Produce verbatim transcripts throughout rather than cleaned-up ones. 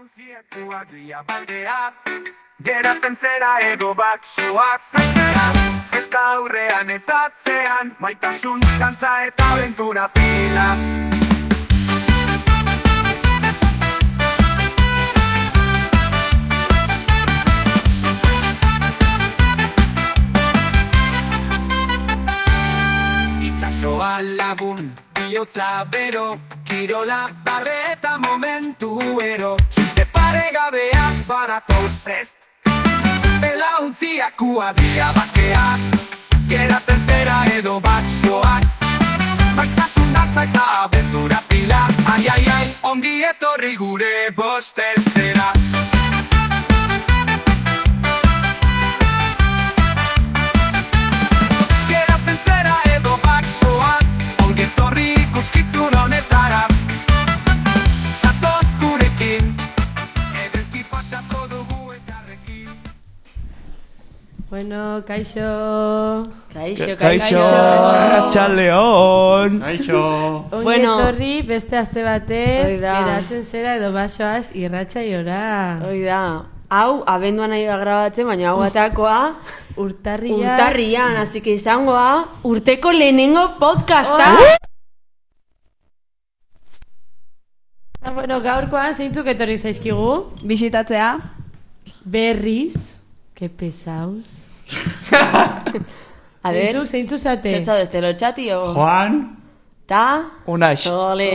Ontziekuak dia bandea, geratzen zera edo baksoa zaitzea. Festa aurrean eta atzean, maitasun, kantza eta aventura pila. Itxasoa lagun, bihotza bero, kirola barre eta momentu ero. Txiste paregabeak baratoz prest, belauntziak kuadria bakea, geratzen zera edo batxoaz, maitasun datza eta aventura pila. Ai, ai, ai, ongi etorri gure bostestera. Geratzen zera edo batxoaz, ongi etorri ikuskizun honetara. Zatoz gurekin, ederki pasako dugu elkarrekin. Bueno, kaixo. Kaixo, Kaixo, kaixo. Txaleon. Kaixo. Ongi Bueno. etorri beste aste batez, Hoi da. geratzen zera edo basoaz irratsaiora. Hoi da, hau abenduan nahi da grabatzen, baina hau atakoa Urtarria. urtarrian, así que izangoa urteko lehenengo podcasta. Ah, bueno, gaurkoan zeintzuk etorri zaizkigu? Bisitatzea. Berriz. Que pesaus. A ver, Zeintzuk, zeintzuk zate? zetza deste lo txati o... Juan. Ta... Unax. Ole...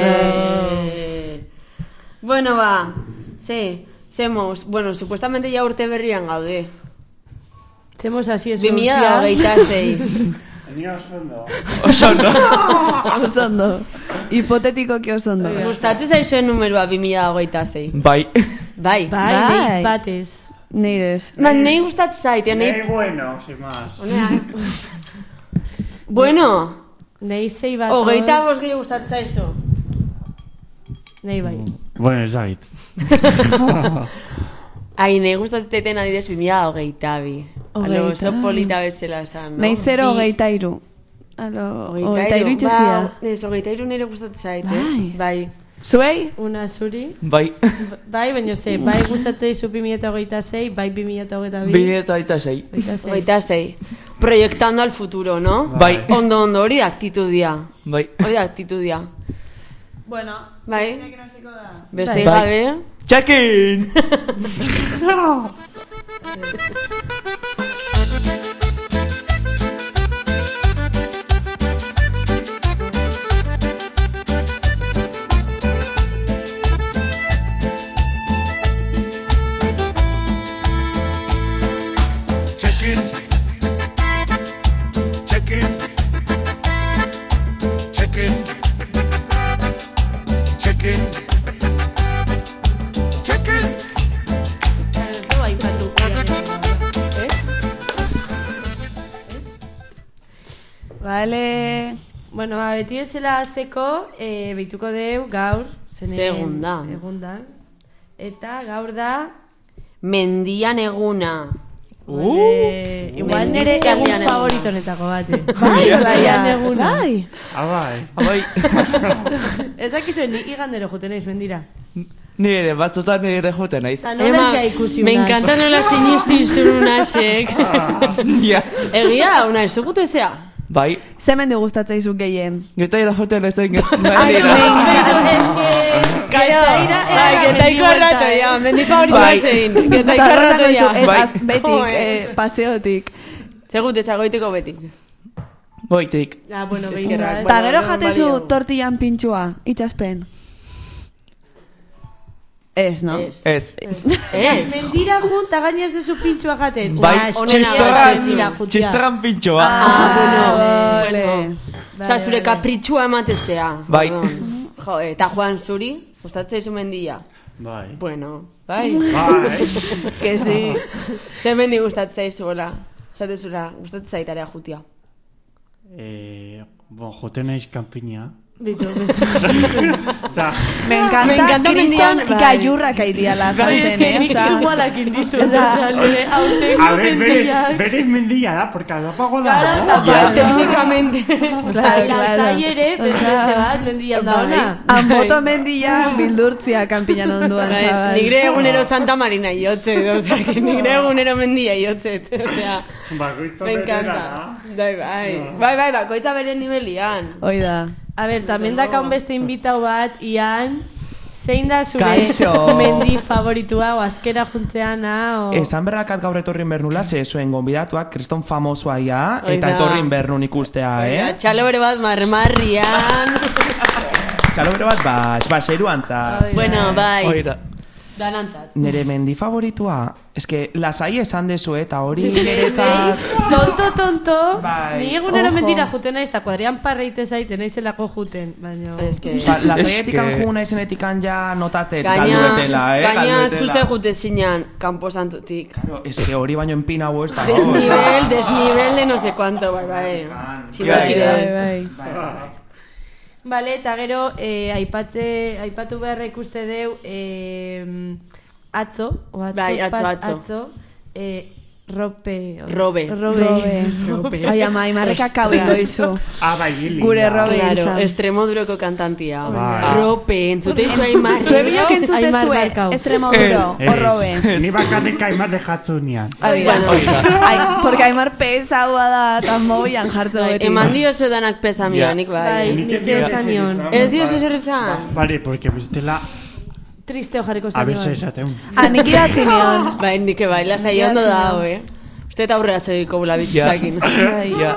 Bueno, ba, ze, zemos, bueno, supuestamente ya urte berrian gaude. Zemos así ez bi mila hogeita sei. Venía osondo. Oso ondo. Oso ondo. Hipotetikoki oso ondo. Gustatzen zaizuen numeroa bi mila hogeita sei. Bai. Bai. Bai, Bai. bai. Batez. Neires. Ba, nahi gustatzen zaite, Eh, nahi... bueno, sin más. Bueno, Nei zei bat. hogeita bost gehiago gustatzen zaizu. Nei bai. Bueno, ez dakit. Ai, nahi gustatzen adidez bi mila hogeita bi. Alo, Hogeita. oso polita bezala esan, no? Nahi zero Bi- hogeita iru. Alo, Hogeita hogeita iru hiru. itxusia. Ba, ez, hogeita iru nire gustatzen zait, Bai. eh? Bai. Zuei? Una zuri. Bai. Bai, baina ze, bai gustatzen izu bi mila hogeita sei, bai bi mila hogeita bi. Bi eta eta sei. Hogeita sei. Hogeita sei. Proyectando al futuro, no? Bai. Ondo, ondo, hori da aktitudia. Bai. Hori da aktitudia. Bueno, Bai. Beste Bai. gabe. Txakin! Check-in, check-in, check-in, check-in, check-in. Ez du aipatu. Vale. Bueno, ba, beti bezala azteko, e, behituko deu gaur. zenen- Segunda. Egundan. Eta gaur da... Mendian eguna. Uh, igual nire Mendizkalean egun eguna. favoritonetako bate. Bai, Plaian eguna. Bai. Ah, bai. Bai. Ez dakizuen, ni igandero juten naiz, mendira. Ni ere, batzutan nire juten naiz. Eta nola ez ga ikusi me unas. encanta nola sinistu izun unasek. Ja. Egia, una esugute zea. Bai. Zemen du gustatzen izu gehien. Geta ira juten ez egin. Ai, Karo, bai, getaiko errato, ja, mendi favorito Bai. zein. Getaiko errato, ja. Ez, Bai. az, betik, Joe. eh, paseotik. Segute, zagoiteko betik. Boitik. Ah, bueno, Eskerrak. behintzat. Ta gero bueno, jatezu balio. tortillan pintxua, itxaspen. Ez, no? Ez. Ez. Ez. Mendira junta gainez de su pintxua jaten. Bai, Ba, onena txistorran, mendira juntia. txistorran pintxoa. Ah, bueno. Vale. bueno. Osa, zure kapritxua ematezea. Bai. Perdón. Jo, eta Juan zuri, gustatzen izu mendia. Bai. Bueno, bai. Bai. Que sí. Zer mendi gustatzen zaizuela. Zatezula, gustatzen zaitarea jutia. Eh, bon, joten naiz kanpina. Bitu, beste. Ta, Me encanta, Me encanta kriston mendian, bai. gailurrak aidiala Bai, ez zaten, que eh? nik Osa, igualakin ditut, oza, nire aurtengo a ver, berez, mendiak. berez mendia da, porque adapago Claro, da. tapa- Ja, técnicamente. Claro, Lasai claro. ere, beste beste bat, mendian da ona. Anboto mendia bildurtzia kanpinan onduan, Bai, txabal. nigre egunero Santa Marina iotze, o sea, que nigre egunero mendia iotze, o sea, Bakoitza me berera encanta. da. Bai, bai, bai, bai, bakoitza bere nivelian. Hoi da. A ber, tamen dakaun beste invitau bat, Ian, zein da zure Kaixo. mendi favoritua, o azkera juntzeana, o... Esan berrakat gaur etorrin bernula, ze zuen gonbidatuak kriston famosoa ia, Hoi eta da. etorrin bernun ikustea, Oiga, eh? txalo bere bat marmarrian. Txalo bere bat, ba, esba, seruantza. Bueno, bai, Oira. danantzat. Nere mendi favoritua, eske lasai esan dezu eta hori niretzat... Tonto, tonto, Bai. ni egunero Ojo. mentira juten naiz, eta kuadrian parreite zaite naizelako juten, baina... Es que... Osa, lasaietik Eske- juna izenetikan ja notatzet, Gaina, galduetela, eh? gaina galduetela. zuze jute zinan, kanposantutik. Claro, eske hori baino enpinau ez da. Desnivel, desnivel de no sé cuánto, bai, bai. Bai, Txindokiroz. bai. Bale, eta gero, eh, aipatze, aipatu beharra ikuste deu, eh, atzo, o atzo, Bai, atzo, pas, atzo. atzo, eh, rope... Robe. Robe. Robe. Ai, ama, imarreka kauingo izu. Ah, bai, hili. Gure da. Robe. Claro, izan. Extremoduroko kantantia. Bai. Rope, entzute izu aimar. Zue biok entzute Aimar zue, Barkau. Extremoduro, Ez, o Robe. Ni bakarrik aimat dejatzu nian. Bueno, Ai, porque Aimar pesaua da, eta mobian jartzen bai, beti. eman dio zuedanak pesa mia, Ja. nik Bai, bai. nik esan nion. Ez dio zer esan? Bale, porque bestela, Tristeo jarriko a zen. ver, se esaten. Ah, nik idatzi nion. Bai, nik bai, lasai ondo da, eh? Uste eta aurrera segiko bula bitzakin. Bai. Ja.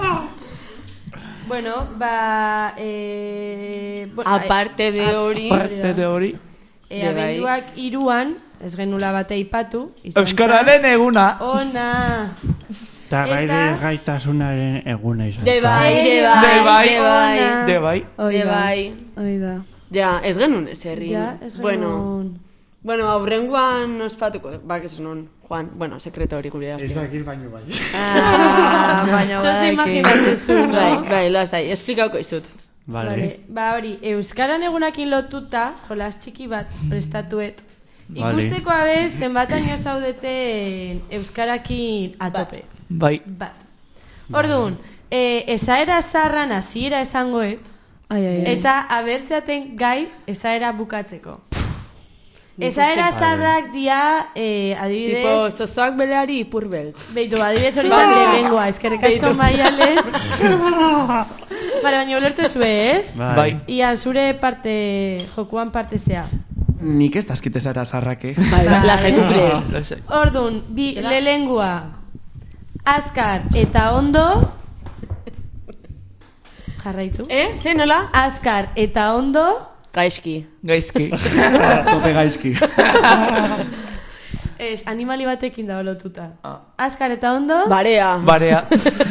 Bueno, ba... Eh, bo- ai- Aparte de hori... Parte de hori. eh, de bai. abenduak iruan, ez genula bate ipatu. izan Euskararen eguna. zen- Ona! Eta Eta- gaire gaitasunaren eguna izan. De zen. bai, de De bai, bai. de bai. Ona. De bai. Hoi De da. bai. Hoi da. Ja, ez genuen ez herri. Ja, ez Bueno, genuen. bueno, aurrengoan ospatuko, bak ez nun, Juan, bueno, sekreto hori gure. Ez dakit baino bai. Ah, baina Zose badaki. imaginatezu, no? Bai, bai, lasai, esplikauko izut. Vale. Vale. Ba hori, Euskaran egunakin lotuta, jolas txiki bat prestatuet. Vale. Ikusteko aber, zenbataino zaudeten Euskarakin atope. Bai. Bat. Orduan, eh, esaera zarran hasiera esangoet, Ai, ai, ai. eta abertzeaten gai esaera bukatzeko. Esaera zarrak dia, eh, Tipo, adibidez... zozoak beleari ipurbelt. Beitu, adibidez hori zan lehenengoa, eskerrik asko maialen. Bale, baina ulertu zue, ez? Bai. Ian, zure parte, jokuan parte zea. Nik ez dazkite zara zarrake. Bai, lasai kuprez. Orduan, bi lelengua, azkar eta ondo... Jarraitu. Eh, ze nola? Azkar eta ondo... Gaizki. Gaizki. Tope gaizki. Ez, animali batekin da lotuta. Azkar eta ondo... Barea. Barea.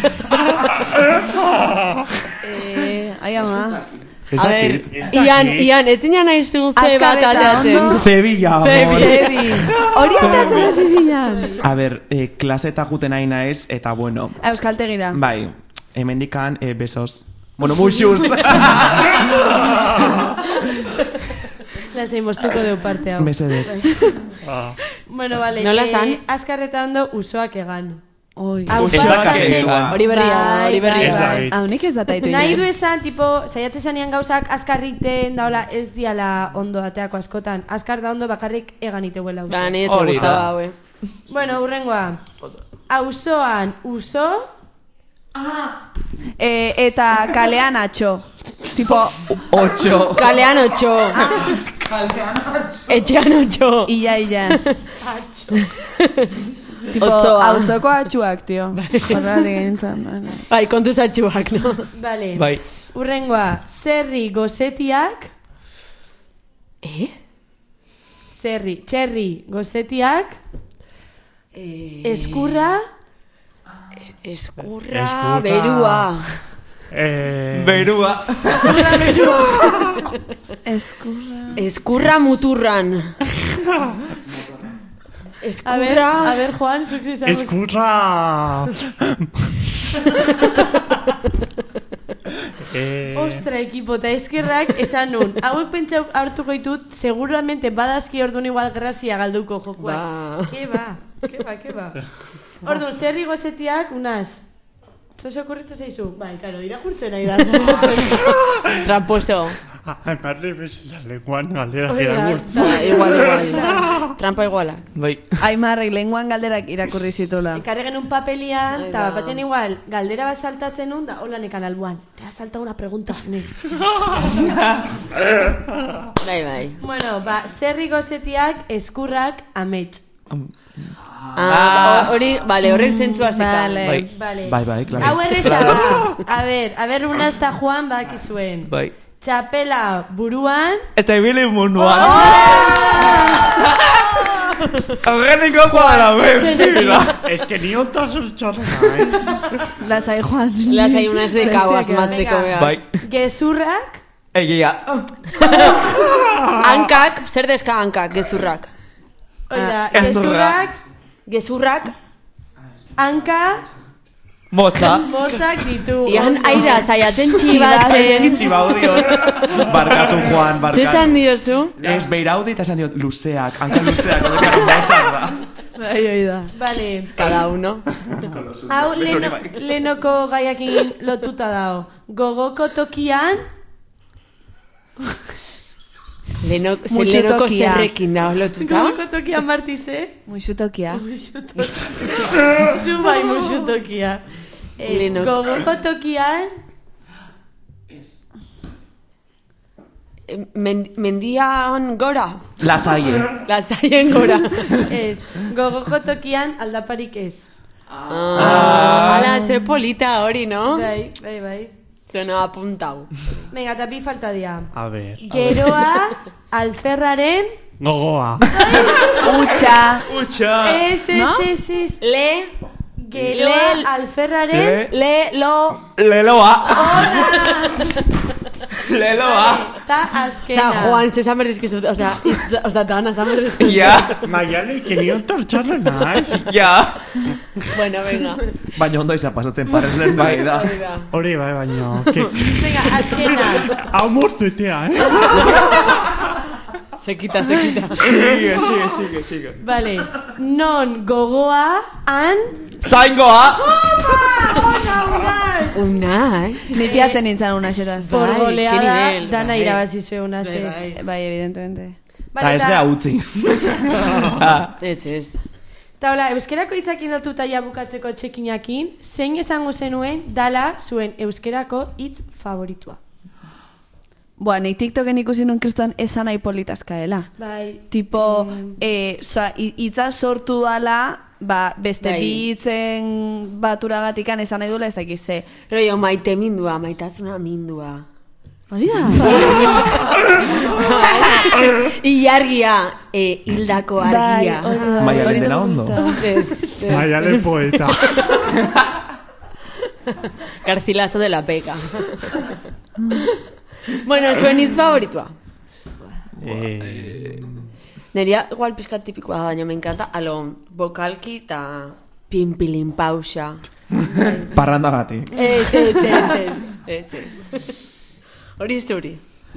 Eh, ai, ama. Ez A ver, dakit. Ez Ian, dakit. Ian, etinan nahi zu ze Azkar bat eta atatzen. ondo. Zebilla, amor. Ebi. Hori atatzen hasi zinan. A ber, eh, klaseta juten nahi naiz, eta bueno, Euskaltegira. bai, hemendikan eh, besos. Bueno, muxuz. Lasei mostuko deu parte hau. Mesedez. Bueno, vale. Nola eh, zan? azkar eta ondo usoak egan. Oi. Hau Ez da kasetuan. Hori berria, Bai, hori berria. Ez bai. dakit. Hau nik ez da taitu Nahi du inoiz. esan, tipo, saiatze zanean gauzak azkarriten daola ez diala ondo ateako askotan. Azkar da ondo bakarrik egan iteuela uso. Ba, nire te Hori da. gustaba, haue. Bueno, urrengoa. Auzoan uso, Eh, eta kalean atxo. Tipo, Ocho. Kalean otxo. Etxean otxo. illa, illa. Tipo, Otzoa. auzoko atxuak, tio. Horregatik gintzen. Bai, kontu zatxuak, no? Bale. Bai. Urrengoa, zerri gozetiak, Eh? zerri, txerri gozetiak, eskurra, Eskurra, Eskurra. berua. Eh, Berua. Eskurra. Eskurra muturran. a ver, Eskurra. a ver, Juan, zuk zizan. Eskurra. Eh... Ostra, ekipo, eta eskerrak esan nun. Hauek pentsa hartuko ditut, seguramente badazki orduan igual grazia galduko jokuak. Ba. Ke ba, ke ba, ke ba. Orduan, zer igozetiak, unas? Zozo okurritzen zaizu? Bai, karo, irakurtzen nahi da. Tramposo. Amarre bezala lenguan galdera Oida, irakurtzen. Ba, igual, igual. Trampa iguala. Bai. Aimarrek lenguan galderak irakurri zitula. Ekarri genuen papelian, eta Ai, ba. baten igual, galdera bat saltatzen nun, da hola nekan albuan. Te ha saltado una pregunta, ne. Bai, bai. Bueno, ba, zer igozetiak eskurrak amets. Ah, hori, vale, horrek zentzua zeka. Vale, Bai. vale. Bai, bai, claro. Hau erresa da. A ver, a ver, una hasta Juan bakizuen. Bai. Txapela buruan. Eta ibili munduan. Aurreniko joara, bera. Es que ni ontasun txarra naiz. Lasai Juan. Lasai unas de cabo asmatzeko Venga. bea. Bai. Gezurrak. Egia. Hankak, zer deska hankak, gezurrak. Oida, Ah, gezurrak, Gezurrak, hanka, Motza. motzak ditu. ian Ondo. aida zaiatzen txibatzen. Eskitsi baudiot. Barkatu, Juan, barkatu. Zezan diozu? Ez beiraudi eta esan diot, luzeak, hanka luzeak, odekaren baitxak da. Bai, oi da. Vale. Cada uno. Hau Beso hori leno, bai. lenoko gaiakin lotuta dao. Gogoko tokian, Leno, ze Musu lenoko tokia. zerrekin da, lotuta. gogoko tokian martize. Muixu tokia. Zu bai musu tokia. Ez, Lenok. gogoko tokian, Men, mendian gora. Lasaie. Lasaien gora. ez, gogoko tokian aldaparik ez. Ah, ala, ze polita hori, no? Bai, bai, bai. Zeno apuntau. Venga, eta bi falta dia. A ver. Geroa, alferraren, Gogoa. Utxa. Utxa. ez, ez, No? ez, ez. Le, Geroa, Le- alferraren, le, lo. Leloa. Leloa. eta Osa, azkena. Juan, zesan berdizkizu, osa, iz- osa, dana, zan berdizkizu. Ja. Maiale, que ni ontas txarra naiz. Ja. Bueno, venga. Baina ondo izan pasatzen parez lehen bai da. Hori da. Hori bai, baina. Que... Venga, azkena. Hau mortu etea, eh? Sekita, sekita. Sigue, sigue, sigue, sigue. Vale, non gogoa, an, Zaingoa. Unas. Nitiatzen nintzen una xetaz. por Bai, goleada, qué nivel, dana bai. irabazi zuen una Bai, se. bai. Bai, evidentemente. Ta ez gea utzi. Ez, ez. Eta hola, euskerako hitzakin lotuta ja bukatzeko txekinakin, zein esango zenuen dala zuen euskerako hitz favoritua? Boa, nik TikToken ikusi nun kriston esan nahi politazkaela. Bai. Tipo, eh, oza, hi- hitza sortu dala, ba, beste Bai. bi hitzen baturagatikan esan nahi duela ez dakiz ze. Rollo, maite mindua, maitasuna mindua. Hori da? Ilargia, e, hildako argia. Bai, hori da. Maialen Hori dena da ondo. pregunta. Ez, ez. Maiale poeta. Garcilaso de la pega. Bueno, zuen hitz favoritua. Eh... Neria, igual pizkat tipikoa da, baina me encanta, alo, bokalki eta pinpilin pausa. Parrandagatik. Ez, ez, ez, ez, ez, ez. Hori zuri.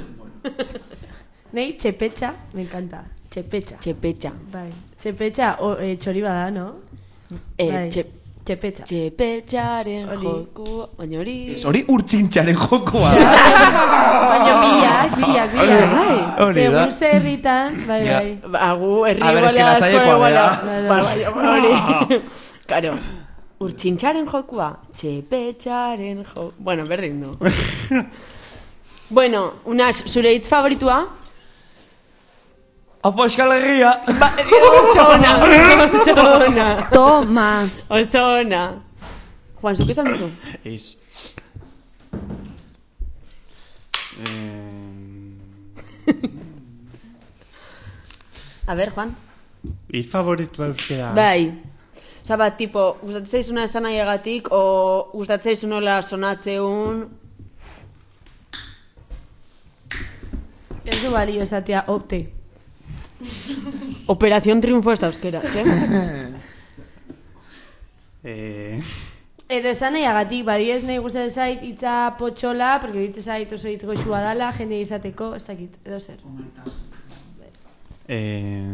Nei, txepetxa, me encanta. Txepetxa. Txepetxa. Bai. Txepetxa, o, e, txori bada, no? E, Bai. txe, Txepetxa. txepetxaren Hori. joku, baina hori... Hori urtsintxaren jokoa. Baina bilak, bilak, bilak. Bai. Hori da. Segun zer herritan, bai, Ja. bai. Agu, herri A ber, eske iguala, asko lasaiekoa iguala. bera. Ba, bai, hori. Karo, urtsintxaren jokua, txepetxaren joku... Bueno, berdin du. Bueno, unas, zure hitz favoritua? Apo Euskal Herria. Ba, oso ona, oso ona. Toma. Oso ona. Juan, zuk esan duzu? Ez. A ver, Juan. Hitz favoritua euskera. Bai. Osa, bat, tipo, gustatzen zaizuna esan nahiagatik, o gustatzen zaizunola sonatzeun... Ez du balio esatea, opte. Operación Triunfo ez da euskera, eh? Eh... Edo esan nahiagatik, badiez nahi gustatzen zait hitza potxola, porque ditzen zait oso hitz goxua dala, jende izateko, ez dakit, edo zer. Eh...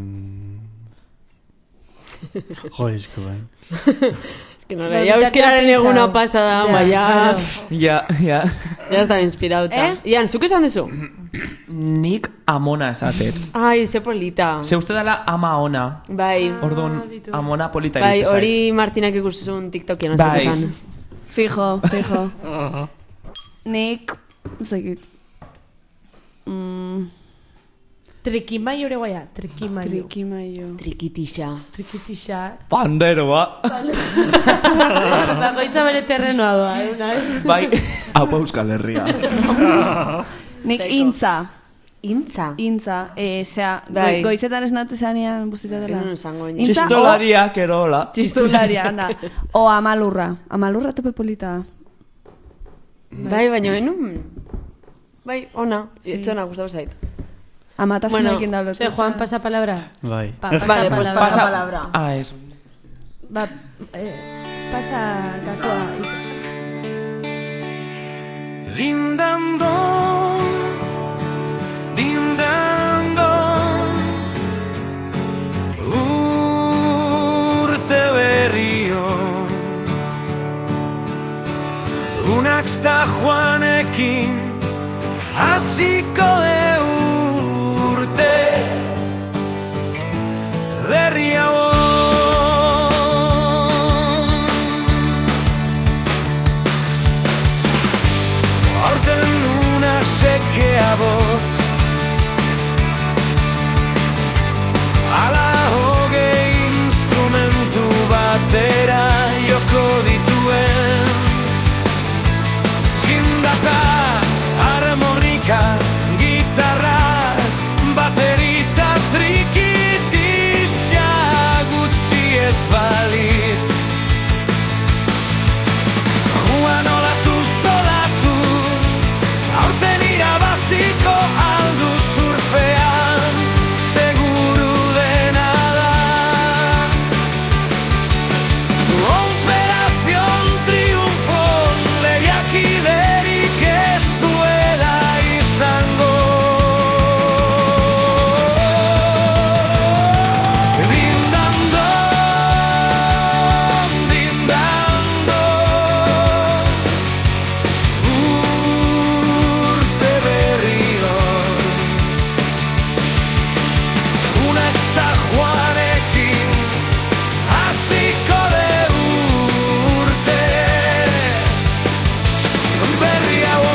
Jo, esko, bai. Es que no leía euskeraren eguna pasada, baina... Ja, ja. Ya está inspirauta. Eh? Ian, zuk esan dezu? Nik amona esatet. Ai, ze polita. Ze uste dela ama ona. Bai, Orduan, bitu. amona polita bai, iruditzen zait. hori Martinak ikusizun TikTokian, ez Bai. esan. Fijo, fijo. Nik, zekit. Mm, Trikimaio ere guaia, trikimaio. trikimaio. Trikitixa. Trikitixa. Panderoa. Bakoitza bere terrenoa doa, eh, una vez. Bai, hau Euskal Herria. Nik Seiko. intza. Intza. Intza, eh, zera, Bai. go, goizetan esnatu zanean buzita dela. Non esango baina. Intza, Txistolariak erola. Txistularia, anda. O amalurra. Amalurra tope polita. Bai, baina benun... Bai, ona. Etzona gustatu zait. Amatasunekin Bueno, da Ze, Juan, pasa palabra. Bai. Pa, pasa Vale, pues palabra. pasa palabra. Ah, eso. Ba, eh, pasa gakoa. Lindando, lindando, urte berrio, unak sta joanekin, hasiko de urte berria hau. Aurten una sekea boz, ala hogei instrumentu batera joko dituen, txindata, harmonika, gitarra, baterita, trikitixa gutxi ez balitz. Juan olatu zolatu, aurten irabaziko aldu surfean, seguru dena da. Operación Triunfo lehiakiderik ez duela izango. Dindando, dindando, urte berrio, una esta joanekin, hasiko de urte berria hau.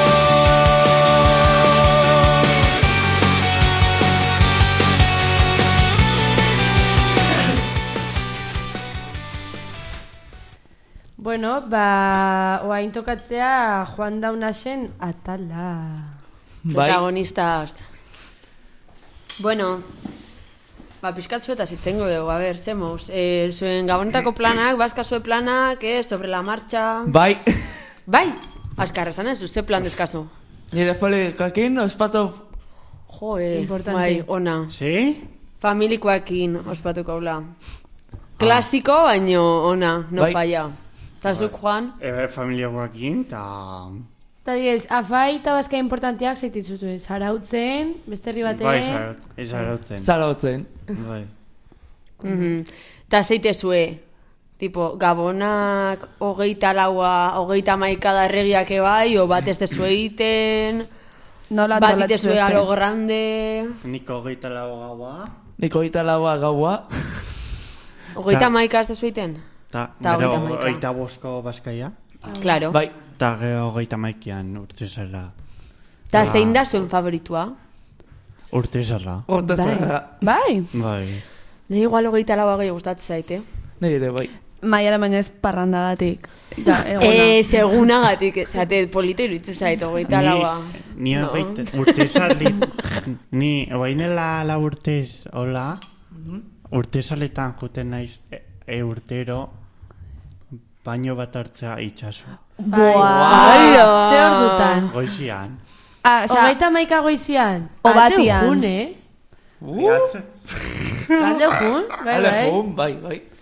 Bueno, ba, oain tokatzea Juan Daunasen atala. Bai. Protagonistas. Bueno, ba, pixkat zuetaz itengo dugu, a ver, zemoz. Eh, zuen gabonetako planak, baskazue planak, eh, sobre la marcha... Bai. Bai, azkar, esan ez, ze plan deskazo. Nire folikakin ospatu... Jo, eh, Importante. bai, ona. Sí? Familikoakin ospatuko haula. Klasiko, baino ona, no Bai. falla. Eta zuk, Juan? E, familia guakin, eta... Eta diez, afai eta bazka importanteak zaititzutu. Zarautzen, beste herri Bai, batean. zaraut- ez zarautzen. Zarautzen. Bai. Mhm. Ta zeite zue, tipo, gabonak hogeita laua, hogeita maika da erregiak ebai, o bat ez dezu egiten, Nola bat antolatzen itezue zuzte? alo grande, Niko hogeita lau gaua, Niko gita laua gaua. hogeita Ta- maika ez dezu egiten? eta Ta gero hogeita hamaika. hogeita bosko bazkaia, Claro. Bai. eta gero hogeita maikian urte zela. Ta Ah. zein da zuen favoritua? Urte zela. Horta Bai. zara. Bai, Bai. Ni igual hogeita laua gehi gustatzen zaite. Nire, bai. maiara baino ez parrandagatik. Da, egona. Eh, segunagatik, esate, polito iruditzen zait, hogeita laua. Ni No. baita, urte zalit, ni, oainela la urtez, hola, urte zaletan juten naiz, e, e urtero, baino bat hartzea itxaso. Buah. Ze ordutan? Goizian. Ah, osea, Hogeita maika goizian. O Alde batian. jun, eh? Bihatze. Alde jun, bai, Ale, bai. jun, bai, bai.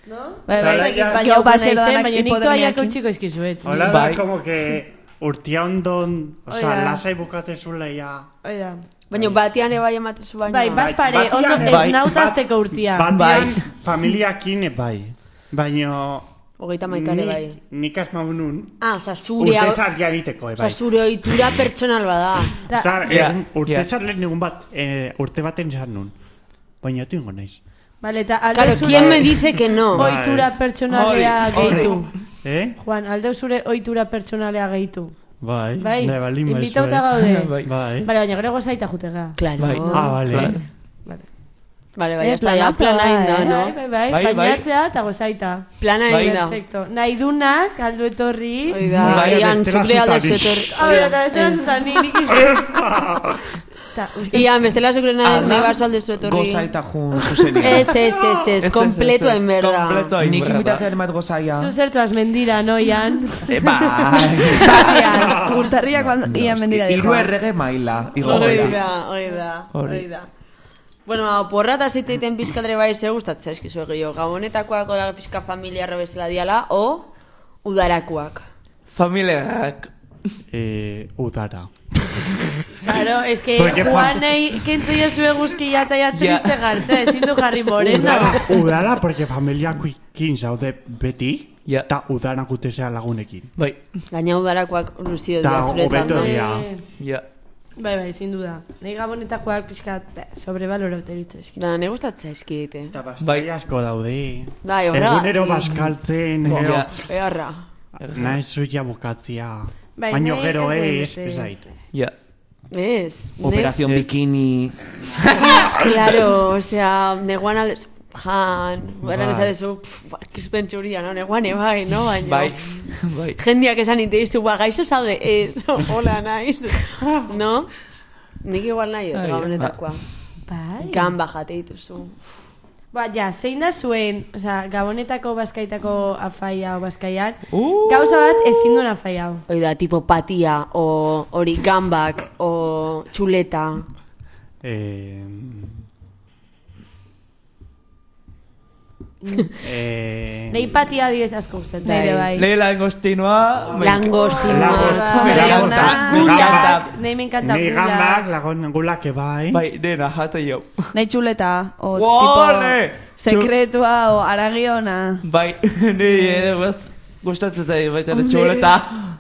Bai, bai, Tala, bai, ja. baina Gero opa basero naizen, danak baina nik hipodemiakin. toaiak utxiko izkizuet. Hola da, Bai. como que urtia ondon, o sea, Oida. lasai bukatezula ya. Oida. Baina batean ebai ematezu baina. Bai, baspare, Bai, ondo batean, bai. esnautazteko urtia. Batean, Bai. familiakin bai. Baina... Hogeita maikare bai. Nik asmau nun, Ah, oza, zure... urte zarria egiteko, Oza, bai. zure ohitura pertsonal bada. Ta- Zar, Ja, egun, urte ja. zar lehen egun bat, eh, urte baten zan nun. Baina tu ingo naiz. Vale, eta alde Claro, zure ¿quién me dice que no? Bai. ohitura pertsonalea Hori, hori. gehitu. Eh? Juan, alde zure ohitura pertsonalea gehitu. Bai, Bai, nahi baldin baizu, invitauta eh. gaude. Bai. Bai. Vale, baina gero gozaita jutega. Claro. Bai. Ah, vale. Claro. Vale. Vale, bai, Eh, hasta ya plana planazo, inda, eh? no? Bai, bai, bai, Bai, bai. bainatzea eta gozaita. Plana Bai. inda. Perfecto. Nahi dunak, aldo etorri. Hoi da, Bai, Ian, bestela zure alde zutari. zuetor. Hau da, eta bestela zuzani, nik Ta, uste... Ian, bestela zure nahi Ala, nahi baso alde zuetorri. Goza eta jun zuzenean. Ez, ez, ez, ez, kompleto en berda. Kompleto hain Nik berda. invitatzen bat gozaia. Zu zertuaz mendira, no, Ian? Eh, bai. Batean, urtarriak cuando ian mendira dijo. Hiru errege maila. Igo Hoi gara. da, hoi da, Hori. hoi da. Bueno, porra eta ziteiten pizkadre bai ze gustatzen zaizkizu gehiago. Gabonetakoak ola pizka familiarra bezala diala, o udarakoak. Familiak. Eh, udara. Claro, es que Porque Juan- Juanei kentzu jozue guzkia eta ja triste gartze, ezin du jarri morena. Udara, udara, porque familiakuekin zaude beti, Ja. eta udara gutezea lagunekin. Bai. Gaina udarakoak luzio dira Ta zuretan. hobeto da. dira. Ja. Bai, bai, sin duda. Nei gabonetakoak pixkat beh, sobrevaloratu eritze Da, ne gustatzen zaizkite. Eta baskai asko daude. Bai, horra. Egunero baskaltzen, gero, Ja. Eharra. nahi zuia bukatzia. Bai, Baina nahi gero ez da ez, beste. ez daitu. Ja. Ez. ne- Operación Bikini. Claro, osea, neguan aldez... Jan, beran Bai. esatezu, pff, kristen txuria, no? Neguan ebai, no? Baina... Bai. Bai. Jendiak esan inteizu, ba, gaixo zaude, ez, hola naiz. No? Nik igual nahi dut, Ai, gabonetakoa. Bai. Gamba jate dituzu. Ba, ja, zein da zuen, osea, gabonetako bazkaitako afaia o bazkaian, Uh! gauza bat ezin duen afai hau. Hoi da, tipo patia, o hori gambak, o txuleta. Eh, eh, Nei patia diez asko gustatzen. Nire bai. Lehi langostinoa. me- Langostina. Langostina. Bai, Langostina. gulak, Gambak. nei me encanta Ni gulak. gambak, lagun gulak ebai. Bai, dena, jate jau. Nahi txuleta, o Ole! tipo sekretua, o aragiona. Bai, ni edegaz gustatzen zai baita ere txoleta.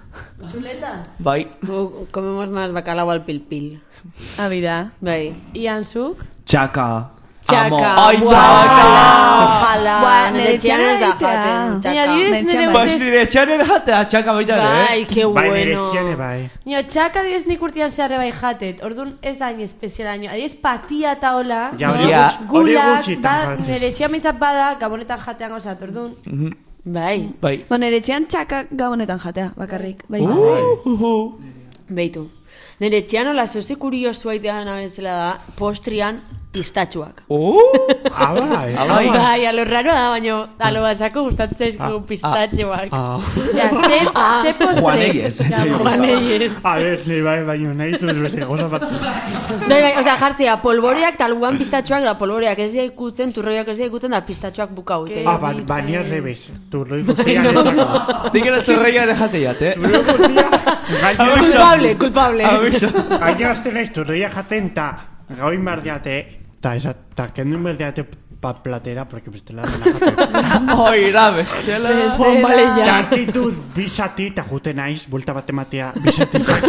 Chuleta. Bai. Gu- Comemos más bacalao al pil-pil. Ah, bira. Bai. Ian zuk? Txaka. Txaka. Ai, Buah, txaka. Ojalá. Buah, Nire nire txian ez da txana jaten. egitea. Baina Txaka. adibidez nire Mentxan Bas ustez... nire txanen jatea txaka baita ere, Bai, eh? que Bai, nire bueno. kiene bai. Nio, txaka adibidez nik urtean zeharre bai jatet, orduan ez da hain espeziala nio. Adibidez patia eta hola, Ja, no? hori Ja. gutxi- hori Gulak, gutxitan ba, jaten. nire txiamitzat bada, gabonetan jatean gauzat, orduan. Mhm. Bai. Bai. Bo, nire txean txaka gabonetan jatea, bakarrik. Bai. Uh, uh, uh. Beitu. Nire etxean hola zoze kuriosua itean abezela da, postrian pistatxuak. Uh! Ah, bai. Ah, bai. Bai, alo raro da, baina alo basako gustatzen zaizkigu pistatxoak. Ah. Ja, ze, ze postre. Juanei ez, eta jo. Juanei ez. A ver, ni bai, baina nahi duz beste goza batzu. Bai, bai, osea, jartzea, polboreak eta albuan pistatxoak da, polboreak ez dira ikutzen, turroiak ez dira ikutzen da pistatxoak bukau. Ke- Ah, ba, baina al revés. Turroi guztiak ezako. Nik ere zerreia de jate jate. Turroi guztiak, gaina Culpable, culpable. Aviso. gaina azte naiz turroia jaten, ta gauin bardeate, ta esa, ta kendun bardeate pa platera, porque bestela dela jaten. Oira, bestela. Juan Baleia. Ta hartituz bisati, ta jute naiz, bulta bat ematea, bisatiak.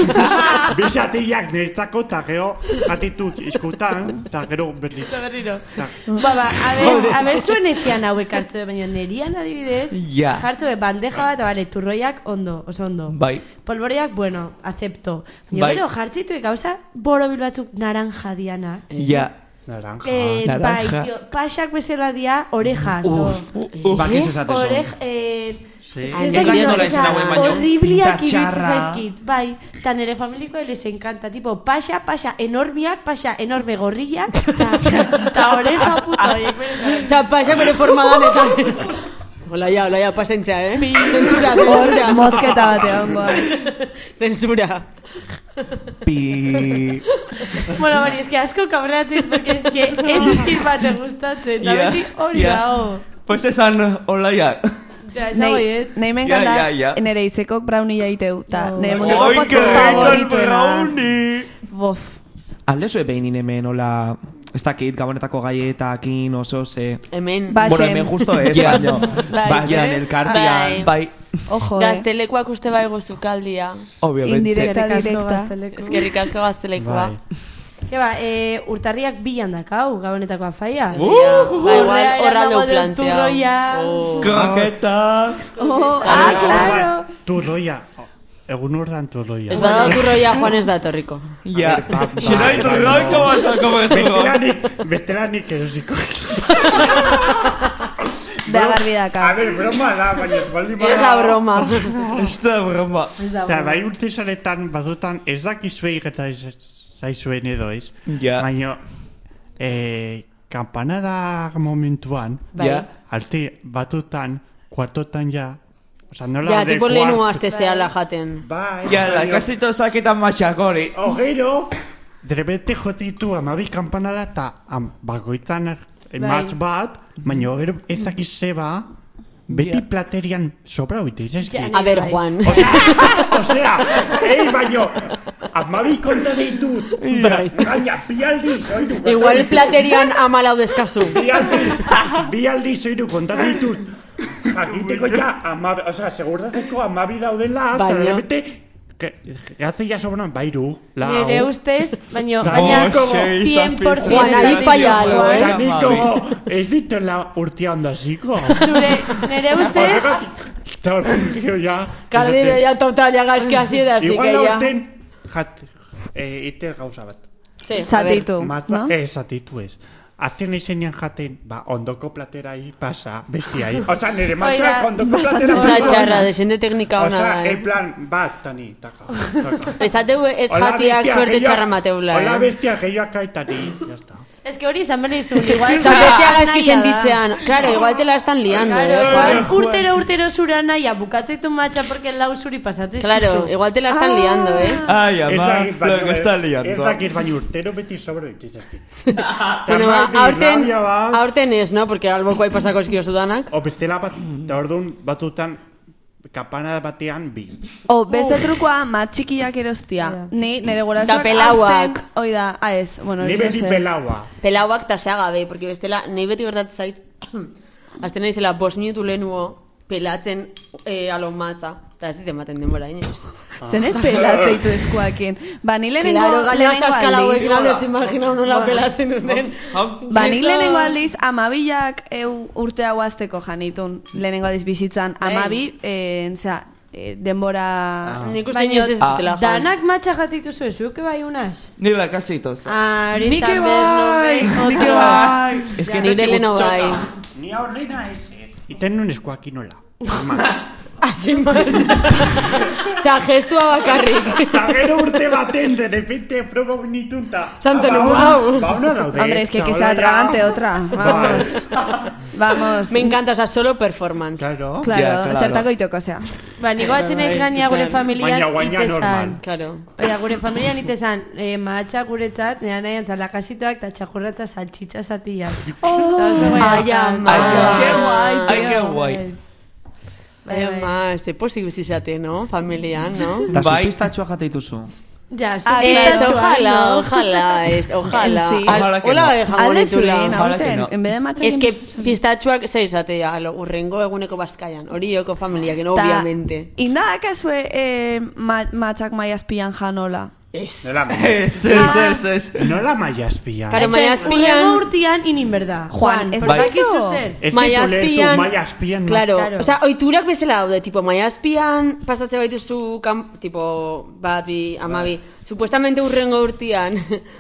Bisatiak nertzako, ta gero jatitut iskutan, ta gero berdit. Berriro. Ta- Ba, ba, a ber, a ber zuen etxean hauek hartzu, baina nerian adibidez, Ja. jartzu be bandeja bat, bale, turroiak ondo, oso ondo. Bai. Polboreak, bueno, acepto. Baina Bai. gero jartzitu gauza borobil batzuk naranja diana. Ja. Naranja. Eh, bai, naranja. tio, pasak bezala dia orejas. Uf, o- bakiz esate son. Orej, eh... Sí. Ez Nik da ez gino, nola izan hauen baino. horribliak Pinta txarra. iruditzen zaizkit, bai. Ta nere familiko les encanta, tipo, pasa, pasa enormiak, pasa enorme gorriak, ta, ta oreja puto, oiek, benetan. Osa, pasa bere formadan eta... Hola ya, hola ya, pasentzea, eh? Zensura, Hor, zensura. mozketa batean, bai. Zensura. Pi... Bueno, bari, es que asko kabreatzen, porque es que ez dizkit bate gustatzen, da Ja, beti hori ja. dago. Pues esan Olaia. Ja, esan goiet. Nei me Ja, encanta ja, ja. nere izekok brownie jaiteu. Ta, Oh. nere munduko Oi, postre que rico el favorituena. brownie. Bof. Alde zue behin hemen, hola, ez dakit, gabonetako gaietakin oso ze... Hemen. Ba- Bueno, Baxen. hemen justo ez, Ja. baino. Bai, Baxen, ez? elkartian. Bai. Ojo, eh. Gaztelekuak uste baigo zukaldia. Obviamente. Indirecta, Eskerrik asko directa. gazteleku. Eskerrik asko gaztelekua. Bai. Ke ba, e, urtarriak bilan dakau, gabonetako afaia. Uh, ba, igual Urrea horra eramango du dut planteau. turroia. Oh. Croqueta. Oh, Ah, ah, claro. Turroia. Egun urdan turroia. Ez bada turroia Juan ez datorriko. Ja. ba- ba- Si no hay ba- turrón, ba- ¿cómo vas a comer turrón? Bestelanik, bestelanik erosiko. Bea garbi A daka. ver, broma da, baina ez baldin Ez da broma. Esta broma. Eta bai urte zaretan, badutan, ez dakizuei geta zaizuen edo ez. Ja. Baina, eh, kampanada momentuan, Bai. Ja. arte batutan, kuartotan ja, oza, nola Ja, de tipo kuart- lehenu aste zehala jaten. Bai, Ja, la baina- casi todos saquetan machacori. O gero, de repente jotitu amabi kampanada eta am, bagoitan ematz bat, baina gero ezakiz zeba, beti Ja. platerian sobra oite, izazki. Ja, A ber, Bai. Juan. Osea, ei, baino, amabi konta ditut, Bai. gaina, bi aldiz, oiru, konta Igual ditut. platerian amalau deskazu. Bi aldiz, bi aldiz, oiru, konta ditut. Jakiteko ja, amabi, osea, segurtatzeko amabi daudela, eta Baina- de repente, gatzen ja sobran, bairu, lau. Nere ustez, baina, Da- baina, Oh, sei, cien por zazpi, cien Juan, zazpi, ahí esaten falla dizut, algo, Juan. eh? Eta niko, ez ditela urtea ondaziko. Zure, nere ustez, Eta orduan, tío, ja. Kaldire ja total, ja gaizki hasi da, así Igual que ya. aurten, jat, eh, iter gauza bat. Sí, a ver. Zatitu, Matza, no? eh, zatitu ez. Azken izenean jaten, ba, ondoko platerai pasa, bestiai. Osa, nire matxoak Oida, ondoko platera Ez da txarra, desende teknika hona Osa, da, en eh? plan, bat, tani, taka, taka. Esateu ez Hola, jatiak bestia, suerte gehiago- txarra mateula, Hola eh? bestia, gehiago akaitani, jazta. ez que hori izan behar izun, igual... Zatetea gaizki nahia da. sentitzean. Claro, igual te la están liando, Claro, eh, igual Juan. urtero urtero zura nahia, bukatzeitu matxa porque lau zuri pasatez. Claro, igual te la están liando, eh? Ay, Ez ama, dakit, baina- lo que está Ez liando. dakit, baina urtero beti sobra ditizazki. Bueno, ba, aurten, aurten ez, no? Porque alboko pasako eskio zudanak. O bestela bat, eta orduan batutan, kapana batean bi. O, beste trukoa, matxikiak erostia. Ni, nire gurasoak... Da pelauak. aurten- Hoi da, ah ez, bueno, Ni hori beti ez, eh. pelaua. Pelauak ta zea gabe, porque bestela, nahi beti gertatzen zait, azten nahi zela bost minutu lehenuo, pelatzen eh, alon matza. Eta ez dit ematen denbora, inez. Zenez pelatzeitu eskuakin. Ba, ni lehenengo, Claro, gaina lehenengo zaskala aldiz. hauekin alde imagina nola pelatzen duten. Ba, nik lehenengo aldiz, amabilak eu urte hau azteko janitun. Lehenengo aldiz bizitzan, Bai. amabi, eh, zera, eh, denbora... Nik uste Baina, inoiz ez dutela jan. danak matxa jatitu zu, zuke bai unaz? Ni la casi todos. Ah, hori Ni que izan behar bai, nubez, ni que otro. bai. Ez Ja, nire leheno bai. Ni aurrena ez, eh. Iten nun eskuakinola. Mas. Así más. Osea, gestua bakarrik. Eta gero urte baten, de repente, proba binitunta. Santzen, Ah, wow. Ba, ona daude. Hombre, es que eta que hola sea ja. tragante otra. Vamos. Vamos. Me encanta, o sea, solo performance. Claro. Claro, Ja, claro. zertako itoko, osea. Ba, niko batzen naiz gaina gure total. familian Baina guaina itezan. normal. Claro. Oida, gure familian itezan, eh, mahatxa guretzat, nera nahian zalakasitoak eta txakurratza saltxitza zatiak. Oh, Ai, ama. Ai, Qué guai, Ai, qué guai. Bai, Bai, bai. ma, ze posik bizizate, no? Familian, no? Eta zu Bai. pistatxoa jateituzu. Ja, zu Ah, Ez, pistatxoa, ojalá, no? ojalá, ez, ojalá. Sí. Al- Ojalá que Hola, no. jango Alde ditula. zuen, Ojalá que aurten, no. en vez de matxakin... Ez que pistatxuak ze izatea, lo, urrengo eguneko bazkaian. Hori joko familiak, no, Ta, obviamente. Indakazue eh, ma, matxak maiazpian janola. Ez. Nola, Es, es, es, es. nola maiazpia. Karo, maiazpian... Urrengo urtian inin berda. Juan, ez porque dakizu? dakizu zer. Ez Maiazpian, maiazpian. claro, Claro. o sea, oiturak bezala daude, tipo, maiazpian pasatzen baituzu, kam, tipo, bat, bi, amabi, supuestamente urrengo urtian,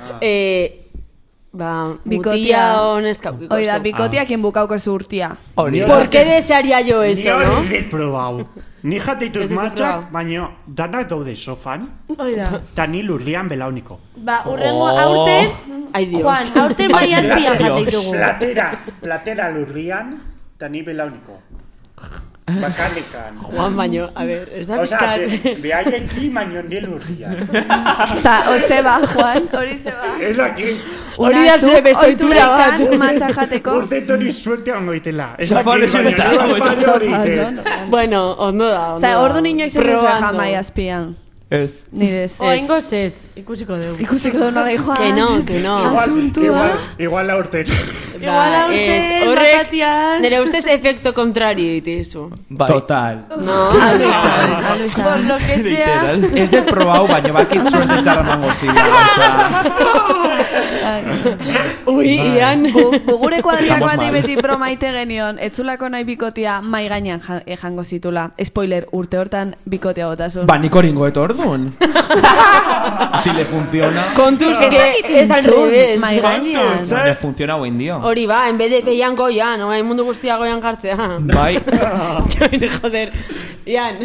eh, ba, Bikotia. mutia honeska, Hoi da, bikotiakin bukauko zu urtia. Hori. ¿Por qué desearía yo eso, Ni no? hori ez probau. Ni jateitut Ez duzu matxak, probau. baina danak daude sofan, Oida. eta ni lurrian belauniko. Ba, urrengo Oh. aurten, Ai, Dios. Juan, aurten maiazpian Dios. jateitugu. Platera, platera lurrian, eta ni belauniko. Bakanikan. Juan baino, a ver, ez da Osa, pizkat. behaiekin baino nil urriak. Ta, ozeba, Juan, hori zeba. Ez dakit. Hori da zure bestoitura bat. Oiturekan matxa jateko. Urte tori suerte hongo itela. Ez Sofan dakit, ez eta- baina nire baino hori ite. Bueno, ondo da, ondo Osa, da. ordu niño izan zezue Probando. jamai azpian. Ez. Nire ez. Oengo zez, ikusiko dugu. Ikusiko du nola, Juan. Que no, que no. Igual, Asuntua. igual, igual la urte. Igual aurten, horrek, bakatian. nire ustez efekto kontrario ditizu. Bai. Total. No, Por lo que sea. Literal. Ez de probau, baina bakit suerte txarra mango zila. Osea, ui, Ian. Gu, gu gure kuadriak Estamos bati mal. beti broma ite genion, etzulako nahi bikotia mai gainean ja, eh, jango zitula. Spoiler, urte hortan bikotea botasun. ba, niko ringo eto orduan. Si le funciona. Kontuz, Ez que dakit es al entzun, revés. Mai gainean. No, le funciona buen dio. Hori ba, en vez de peian goian, orain mundu guztia goian jartzea. Bai. Joder, Ian.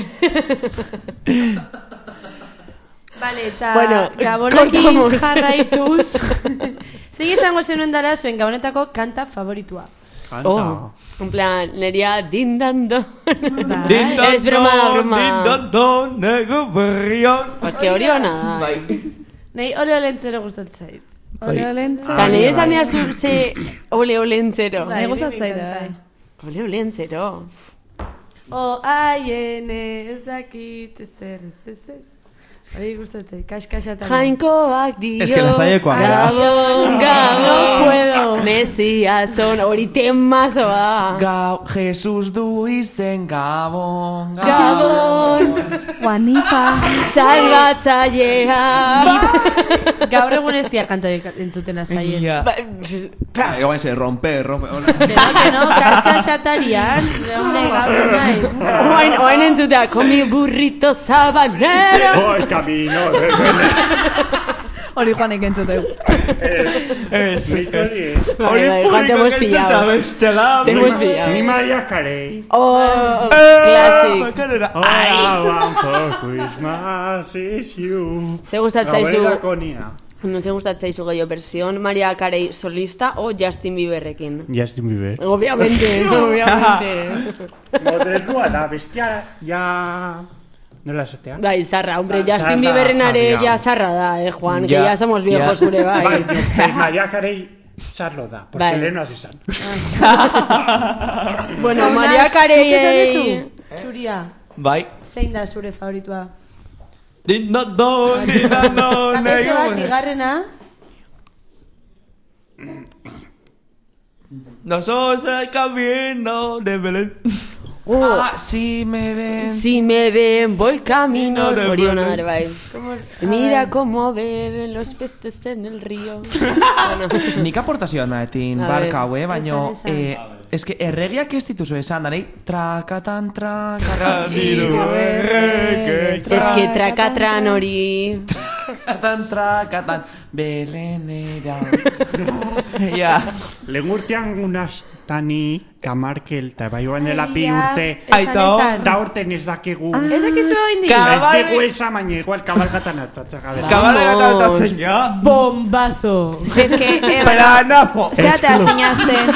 Vale, eta Bueno, gabonekin cortamos. jarraituz. Zegi izango zenuen dara zuen gabonetako kanta favoritua. Kanta. Oh, en plan, neria dindando. Bai. Es broma, broma. Dindon, nego berrion. Pues que hori hona da. Bai. Nahi ole olentzero gustatzen zait. Ole olentza. Eta nire esan behar zu ze ole olentzero. Nahi gustatzen zait, bai. Ole olentzero. O aiene ez dakit ezer ez ez ez. Hori gustatzen, kaskaxatan. Jainkoak dio. Es que lasaiekoak gara. Gabon, gabon. No puedo. Mesiason, hori temazoa. Gau, Jesus du izen gabon. Gabon, Juanita. salbatzailea. Gaur egun ez dia kanto entzuten azaien. Ja. Ba, Ah, igual se rompe, rompe. Que no, que no, kaskaxatarian. Hombre, gaur naiz. Oain, oain entzutea, con mi burrito sabanero. Oh, el camino. Hori Juanek entzuteu. Ez, Nik ez. hori ez. Vale, vale, igual te hemos pillado. bestela. Te hemos pillado. Ni Maria Carey. Oh, Eh, classic. bakarera. All I want for Christmas is you. Ze gustatzaizu, Gauerako nia. no ze gustatzaizu gehiago versión Maria Carey solista o Justin Bieberrekin. Justin Bieber. Obviamente, obviamente. Modernua da, bestia, ja... Nola esatea? Da, izarra, hombre, Zarra, Justin Bieberren are jarria. ya zarra da, eh, Juan, que Ya, ya somos viejos ya. gure Bai, bai. eh, Maria Carey sarlo da, porque Bai. lehen hasi zan. Bueno, Maria Carey... Zuk esan duzu? Zuria, Bai. zein da zure favoritua? Dindon, dindon, Eta beste bat, nego. bigarrena. No sos el camino de Belén. Ah, si me ven. Si me ven, voy camino... de Hori hona Belén. dar, bai. Mira cómo beben los peces en el río. Bueno. Nik aportazioa naetin A barka ver. haue, baino... Esan, esan. Eh, es que erregiak ez dituzu esan, da nahi trakatan trakatan Diru errege. Es que trakatran hori... trakatan trakatan belenera. Ja. Lehen urtean unastani, kamarkel, eta bai joan dela pi Aia, urte, esan, Aito. esan. eta urten ez dakigu. Ez dakizu oindik? Ka- Ez Kabal- dugu esa, baina igual kabalgatan atatzak gabela. Kabala Vamos. gatatzen ja. Bombazo. Ez que, eh, Planazo. zeate azinazten.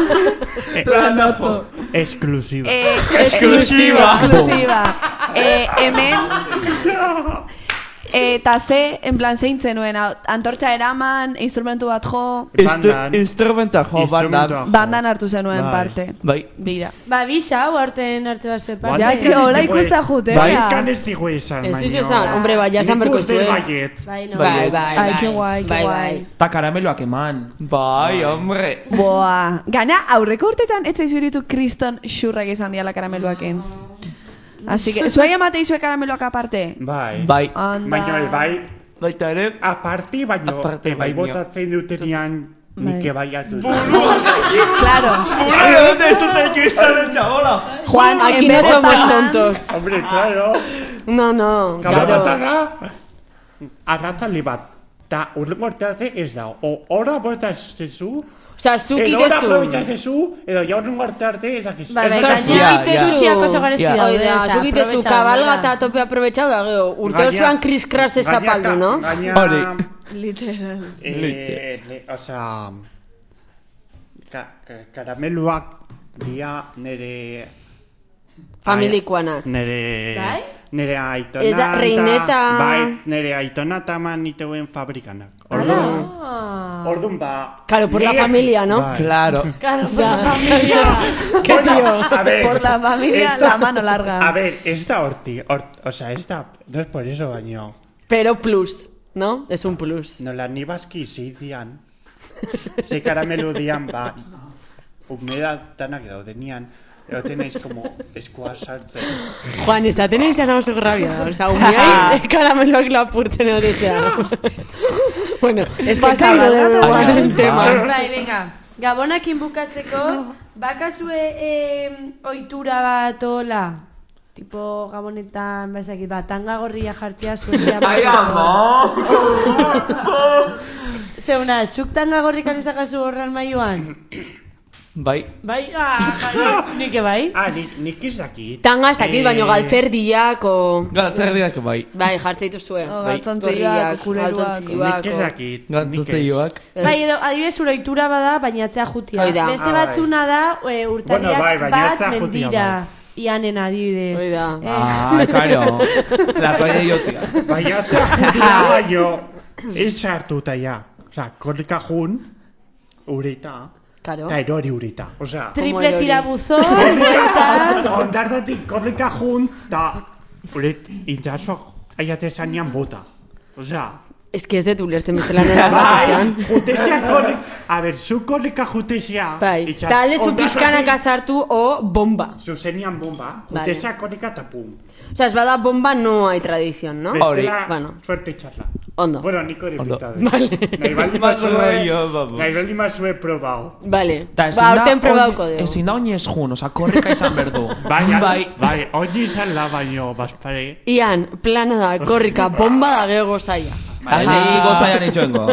Planazo. Exclusiva. Eh, Exclusiva. Exclusiva. Eh, hemen... Eta ze, en plan, zein zenuen, antortxa eraman, instrumentu bat jo, Bandan. Instrumenta jo, Instrumentua bandan. jo. bandan hartu zenuen Bai. parte. Bai. Bira. Ba, bisa, hau aurten hartu bat zuen parte. Ja, que hola ikusta jute, Bai. bera. Kan ez digu esan, Ez dizu esan, hombre, bai, ja esan Nik berko uste zuen. baiet. Bai, no. Bai, bai, Ai, bai. que guai, que Bai, guai. bai. Ta karameloak eman. Bai, hombre. Boa. Gana, aurreko urtetan ez zaizu iritu kriston xurrak izan diala karameluaken. Así que, zuei emateizu karameluak aparte? Bai. Bai. Anda. Baina bai, Baita ere. aparti, baino, Aparte e, bai baino. botatzen dutenean nik ebaiatu. Claro. Burro, ¿dónde está el cristal del chabola? Juan, Aquí en no vez de somos bandan- tontos. Hombre, claro. No, no, Kabalgata claro. da, arratzaldi bat. Ta urrengo arteatze ez da. O ora botazezu, Osea, zuk edo ora itezu. aprobetxazezu, edo ja urrengo artearte ez dakizu. Bai, bai, Ez Osea, dakizu. zuk Ja, itezu. Txutxiak oso garesti Ja. daude, Hoi da, osea, zuk itezu aprobetxa kabalgata dela. a tope aprovechado da, gero, urte Gaina- osoan kriskras ez gaina- zapaldu, no? Gaina... Hori. Literal. Eh, le, osea... Ka, ka, karameluak dia nere Familikoanak. Nere... Bai? Nere aitona... Ez da, ta- Reineta. Bai, nere aitona taman niteuen fabrikanak. Orduan... Orduan ba... Claro, por la nire- familia, ¿no? Bai. Claro. Claro, por la familia. ¿Qué tío? A ver... Por la familia, esta- la mano larga. A ver, ez da horti... Hort, o sea, ez da... No es por eso, baino... Pero plus, ¿no? Es un plus. Nola ni baski zeidian... Ze karamelu dian, ba... Umeda tanak daudenian... Ero tenéis como eskua sartzen... Juan, esaten izan hau zego rabia. O sea, umiai karameloak lapurtzen edo desea. Bueno, es que cabalgatu cabalgatu guan. guan el tema. Bai, venga. Gabonakin bukatzeko, bakazue eh, ohitura bat ola. Tipo, gabonetan, bezakit, ba, tanga gorria jartzea zuetia. Ai, amo! Zeuna, zuk tanga gorrik anezakazu horran maioan? Bai. Bai, ah, bai, nike bai. Ah, nik, nik ez dakit... Tanga ez dakit, Eh, baino galtzerdiak o... Galatzerriak bai. Bai, jartze dituzue. O, Bai, galtzontzioak, gorriak, kuleruak. galtzontzioak, Nik ez o- dakit... Gantzozeioak. Ez. Bai, edo, adibidez, zure ohitura bada, baina atzea jutia. Hoi da. Beste Ah, bai. batzuna da, e, urtariak Bueno, bai, baina bat atzea jutia, mendira. bai. Ianen adibidez. Hoi da. Eh, Ah, claro. Lasaia jotzia. Baina atzea baino... Ez hartuta ja. Osa, korrika jun... Ureita... Karo. Eta erori ureita. Osea... Triple erori. tirabuzón, buelta. Ondardatik korrika jun... Ta... Uret... Intzaso... Aiate zanean bota. Osea... Ez que ez dut ulertzen bezala nola Bai, batean. jutezia korrik... A ber, zu korrika jutezia... Bai, itxas- talde zu ondardatik- pixkanaka sartu o bomba. Zuzenian bomba, Vale. jutezia korrika eta pum. O sea, ez bada bomba no hay tradición, ¿no? Hori. Bestela, Bueno. suerte txarla. Ondo. Bueno, nik hori Ondo. pinta dut. Vale. Nahi baldin Más bazue... rollo, vamos. Nahi baldin bazue probau. Vale. Ta ezin Ba, da aurten probauko oin- dugu. Ezin da oinez jun, oza, korrika izan berdu. Bai, bai. bai, hori izan la baino, bazpare. Ian, plana da, korrika, bomba da geho gozaia. Bai, nahi gozaian itxoengo.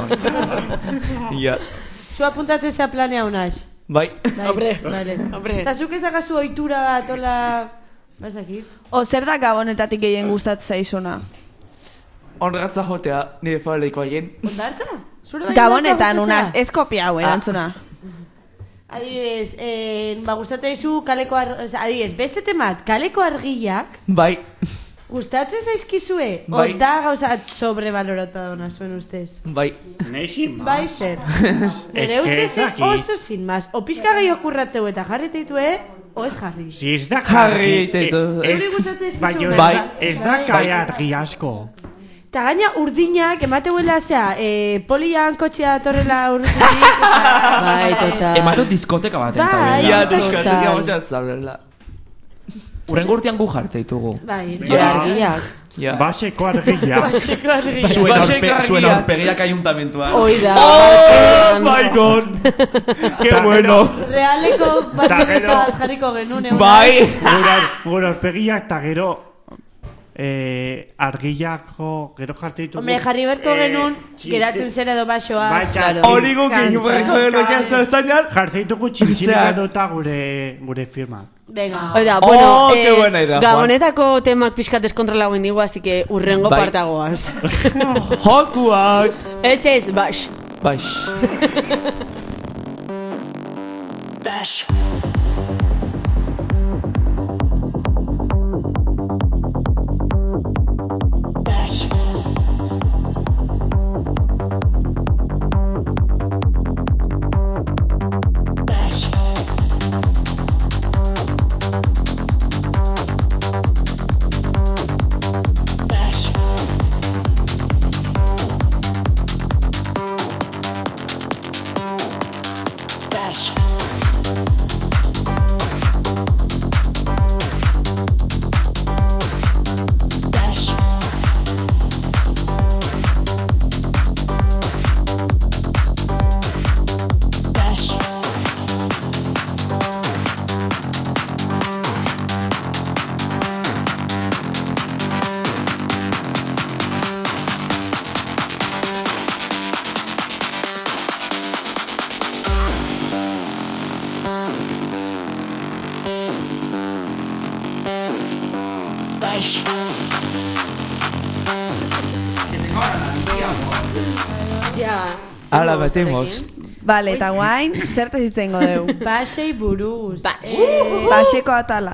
Ja. Zu apuntatzen zea planea unaz. Bai. Bai, Hombre, vale. hombre. Eta zuk ez dakazu ohitura bat, ola... Bazakit. O zer da gabonetatik gehien gustatzen zaizuna? Honratza jotea nire fabeleiko haien. Ondartza? Zure bai Gabonetan, ondartza unas, gustatzen ez kopia hau erantzuna. Adibidez, eh, ba, gustatzen zu kaleko ar... oza, adibidez, beste temat, kaleko argiak, Bai. gustatzen zaizkizue? Bai. O da gauza sobrevalorata dona zuen ustez? Bai. Nahi sin ma. Bai, zer. Es Nere que ustez ez dakit. oso sin más. O pizka gehiago kurratzeu eta jarri teitue, o ez jarri. Si ez da Jarri, teto. eh, Zuri gustatzen zaizkizu? baino Bai. ez da kai argi asko. Eta gaina urdinak, emateuela, zea, eh, polian kotxea datorrela urdinak. Bai, total. Ematu diskoteka baten Bai. zaudela. Ja, Total. diskatekia motxa zabrela. Urrengo urtean gu jartzea ditugu. Bai, Zure argiak. Ja. Baseko argia. Baseko argia. Zuen Basek aurpe- argiak. zuen aurpegiak ayuntamentuan. Hoi da. Oh batean. my god. Qué bueno. Realeko bat Ta gero- bat jarriko genuen egun. Bai. Gure aurpegiak eta gero eh, argiako gero jarte ditugu. Hombre, jarri berko eh, genuen, txin- geratzen zen edo basoa. Bai, Claro. Hori gukin berriko genuke zauzanean. Jartzen ditugu txintxilik eduta gure, gure firmak. Venga. Hoi da, Oh, bueno, qué buena idea, Juan. Gabonetako temak pixkat deskontrola guen digu, así que urrengo Bai. partagoaz. Jokuak. Ez ez, baix. Baix. Ja. Hala, metemos. Vale, eta guain, zertaz izango dugu. Basei buruz. Bas. Eh, Baseko atala.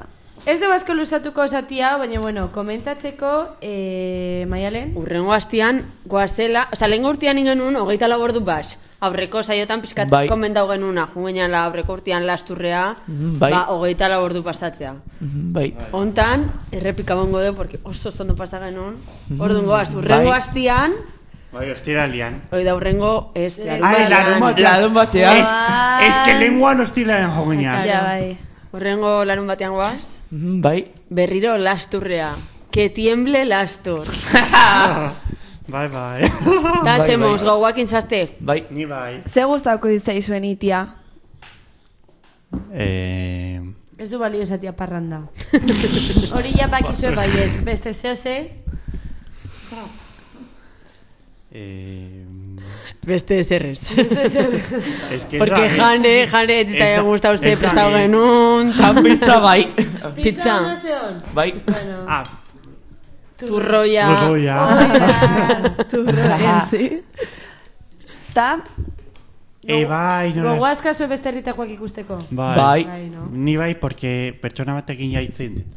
Ez du basko lusatuko zatia, baina, bueno, komentatzeko, eh, Maialen? Urrengo astian, goazela, oza, lehen urtean ingenun, hogeita lau ordu bas. Aurreko saiotan pizkat Bai. komentau genuna, jungenean la aurreko urtean lasturrea, Mhm, bai. ba, hogeita lau ordu pasatzea. Mhm, Bai. Hontan, errepika bongo du, porque oso zondo pasa genuen. Orduan goaz, urrengo Bai. astian, Bai, ostiralian. hoi da urrengo, ez, Ai, larun batean. Larun batean. Es, es que lenguan ostiralian joginean. Ja, bai. urrengo larun batean goaz, Mhm, Bai. berriro lasturrea. Que tiemble lastur. Bai, bai. Ta Bai, hacemos bai. gauakin zazte. Bai. Ni bai. Ze gustauko dizaizuen itia? Eh... Ez du balio esatia parranda. Hori ja bakizue baietz, beste zehose. Eh... Beste eserrez. Es que Porque esa- jane, jane, ez esa- eta gustau ze esa- prestau genuen. Jan pizza bai. Pizza Pizza. no zeon. Bai. Bueno, Ah, Turroia. turroia. Turroia, sí. Ta, Eh, bai, nola... gogoazka zue beste herritakoak ikusteko. Bai. Bai. Bai, no? Ni bai, porque pertsona batekin jaitzen dut.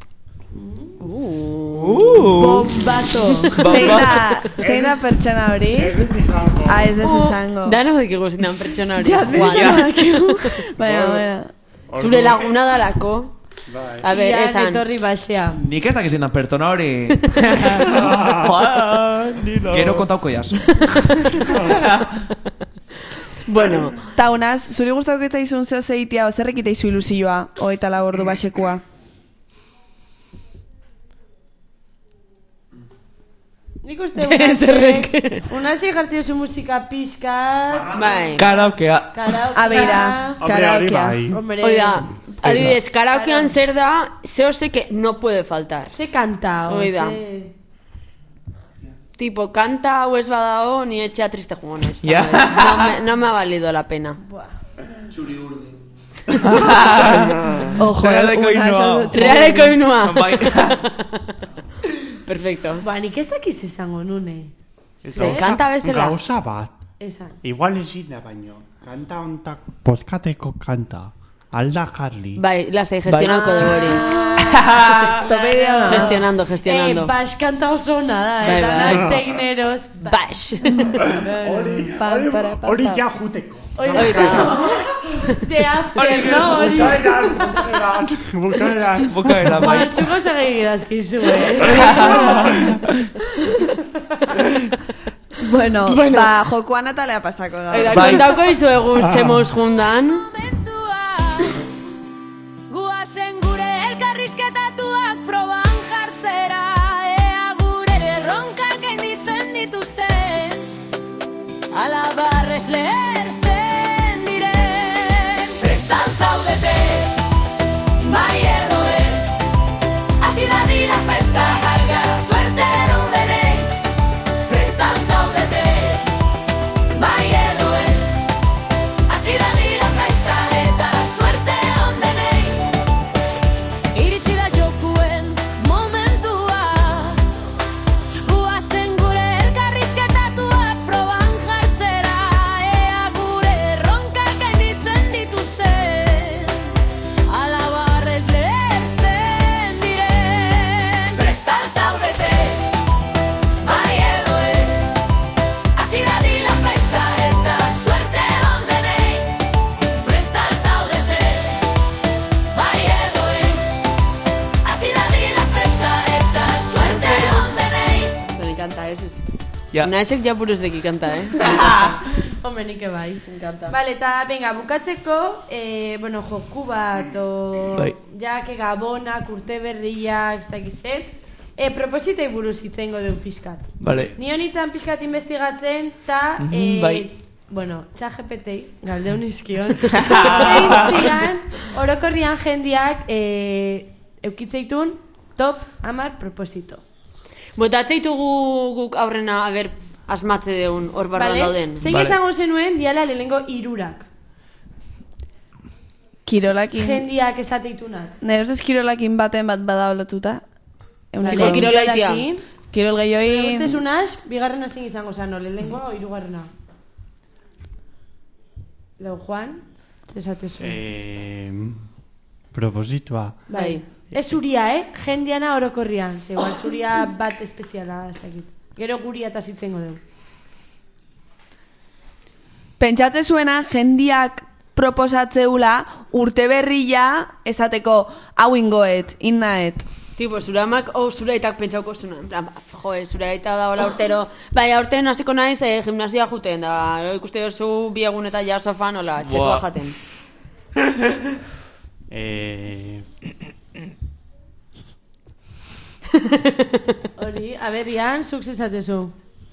Uh. bombato. Zein da, zein da pertsona hori? Ah, ez desu zango. Dano dakigu zinan pertsona hori. Ja, Juan. bera, baina, baina. Zure laguna dalako. Bai. A ber, Ian esan. etorri basea. Nik ez dakizien da pertona hori. Gero kontauko jaso. Bueno, Ta unaz, zuri gustauko eta izun zeo zeitia, ozerrek ita izu ilusioa, oeta labordu basekua. Nik uste unase, Zerrek. unase jartzen zu musika pixka, bai. Karaokea. karaokea. A beira, Hombre, hori karaokea. bai. Hombre, Oida, adibidez, karaokean zer da, zeo ze que no puede faltar. ze kanta, o, Oida. ze... Tipo, kanta hau ez badao, ni etxea triste jugonez. Ja. No, me, no me ha valido la pena. Ojo, Realeko una inoa. esan dut. Realeko inua. Bai. Perfecto. Ba, nik ez dakiz izango nune. Ze, kanta bezala. Gauza bat. Esan. Igual ezin da baino. Kanta ontak poskateko kanta. Alda jarli. Bai, lasai, gestionauko dugu hori. Tope idea da. Gestionando, gestionando. Eh, bas kanta oso ona da, Bai, eta bai. nahi tekneros. Bash. Hori, Pam, para, pam, hori pam. ja juteko. Hori da. The after, no, hori. Bukaeran, bukaeran. Bukaera, bai. Martxuko segei idazkizu, eh? Bueno, ba, jokoan atalea pasako da. Oida, Bai. kontauko izuegu zemoz jundan. Guazen gure elkarrizketatuak proban jartzera, ea gure erronkak gainditzen dituzten, alabarrez lehertzen diren. Prestan zaudete, bai edo ez, hasi da dira festa alga, suerte erudenei. Prestan zaudete, bai edo ez, hasi da dira festa eta suerte ondenei. Iritsi da jokuen momentua, guazen gure elkarrizketatuak proban jartzera, ea gure erronkak gainditzen dituzten, alabarrez lehertzen diren. Prestan zaudete, bai edo ez, hasi da dila festa eta suerte ondenei. Prestan zaudete, bai edo ez, hasi da dila festa eta suerte ondenei. Me encanta, ez ez. Ja. Naesek ja buruz deki kanta, eh? Hombre, nik bai. encanta. Vale, eta, venga, bukatzeko, eh, bueno, joku bat, o... Bai. Ja, que gabonak, urte berriak, ez dakiz, eh? Eh, propositei buruz hitzengo dugu pixkat. Vale. Ni honitzen pixkat investigatzen, eta, Mhm, eh, bai. bueno, txagepetei, galdeun izkion, zein zian, orokorrian jendiak, eh, eukitzeitun, top hamar proposito. Botatzeitugu guk aurrena, a ber, asmatze deun, hor barruan dauden. Zein Vale. esango zenuen, diala lehenengo irurak. Kirolakin, Jendiak esateitunak. nire ustez kirolakin baten bat bada olotuta. Euneko Vale, kirolaitia. kirolakin. Kirol Nire gehioi... ustez unaz, bigarrena zein izango zano, lehenengoa o hirugarrena. Leo Juan, esatezu. Eh, propositua. Bai. Ez zuria, eh? Jendiana orokorrian. Ze, igual, zuria bat espeziala, ez dakit. Gero guria eta zitzengo dugu. Pentsatze zuena, jendiak proposatzeula urte berria esateko hau ingoet, innaet. Tipo, zure amak, oh, zure aitak pentsauko zuna. En plan, jo, zure aita da hola urtero. Bai, aurten hasiko naiz eh, gimnasia juten, da ikuste duzu bi egun eta ja sofan, hola, txetua jaten. Eh... Hori, aberian, zuk zezatezu.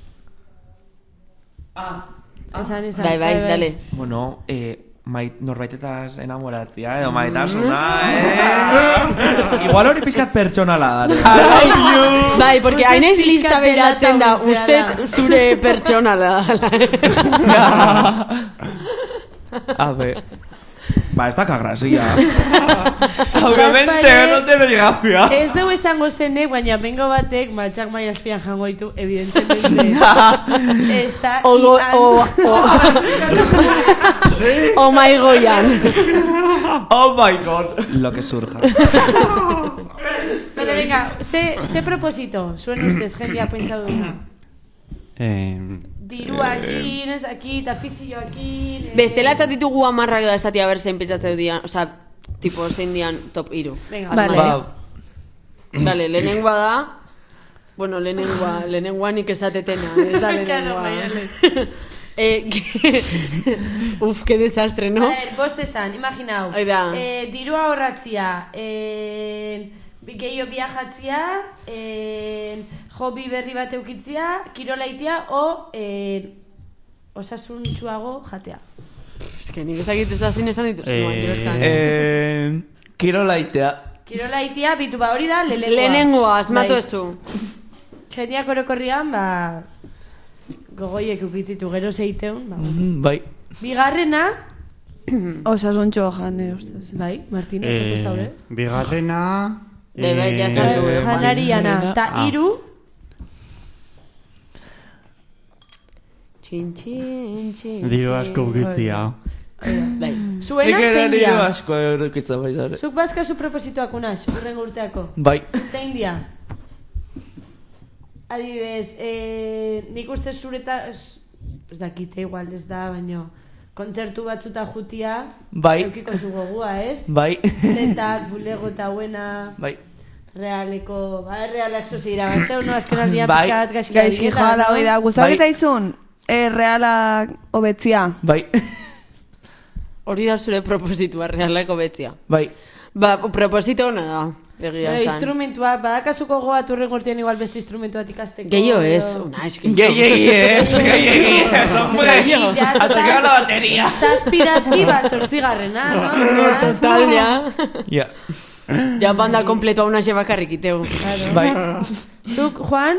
Ah. Esan, esan. Bai, bai, dale. Bueno, eh, mait, norbaitetaz enamoratzia, edo maitasuna, eh? Igual hori pixkat pertsonala da. Bai, porque hainez lista beratzen da, usted zure pertsonala da. A ver. Ba, ez daka grazia. Obviamente, no tiene gracia. Ez dugu esango zenek, baina bengo batek matxak mai azpian jango ditu, evidentemente. Ez da, O, o, ian. o, o. O my goian. Oh my god. Lo que surja. Vale, venga, ze, ze proposito, zuen ustez, jendia pentsatu duna. Eh... Diruakin, ez dakit, afizioakin... Eh... Bestela esatitugu amarrak da esatia ber zein pentsatzeu dian, oza, tipo, zein dian top iru. Venga, Vale. Vale, lehenengoa da, bueno, lehenengoa, lehenengoa nik esatetena, ez da Claro, lehenengoa. bai, eh, que... Uf, que desastre, no? A ver, bost esan, imaginau. Hoi da. Eh, dirua horratzia, eh, gehiago viajatzia, eh, hobi berri bat eukitzia, kirolaitia, o eh, osasuntxuago jatea. Ez que nik ezagit ez da zin esan dituz. Eh, Eh, kirolaitea. Kirolaitia, bitu, ba hori da, lehenengoa. Lehenengoa, asmatu Bai. ezu. Jendiak orokorrian, ba, gogoiek ukitzitu gero zeiteun, ba, Mhm, Bai. bigarrena, Osasuntxo jan, nire ustez. bai, Martino, eh, zaure. Bigarrena... Bai, bai, ja eh, esan du, eh. Janariana, eta Ah. hiru, Txin, txin, txin, Diru asko ukitzia. Bai. zuena Nik ere zein nire dia? asko eurokitza baita ere. Zuk bazkazu propositoak unas, urrengo urteako. Bai. Zein dia? Adibidez, eh, nik uste zureta, ez ez dakite igual ez da, baino, kontzertu batzuta jutia, Bai. eukiko zu gogua, ez? Bai. Zentak, bulego eta buena, Bai. realeko, ba, realak zozira, bazte hono azken aldian Bai. pixkat gaizki Gaizki joala, hoi da, guztak Bai. eta izun, eh, realak hobetzia. Bai. Hori da zure propositua, realako betzia. Bai. Ba, proposito hona da, egia Edo, esan. instrumentuak, badakazuko goa turrengo urtean igual beste instrumentu bat ikasteko. Gehiago ez, edo- una, eski. Gehiegi ez, gehiegi ez, hombre. Ja, A tocar la batería. Zazpidazki, ba, sortzigarrena, no? Ja. Total, ja. Ja. Ja banda kompletua una bakarrik iteu. Bai. Zuk, Juan?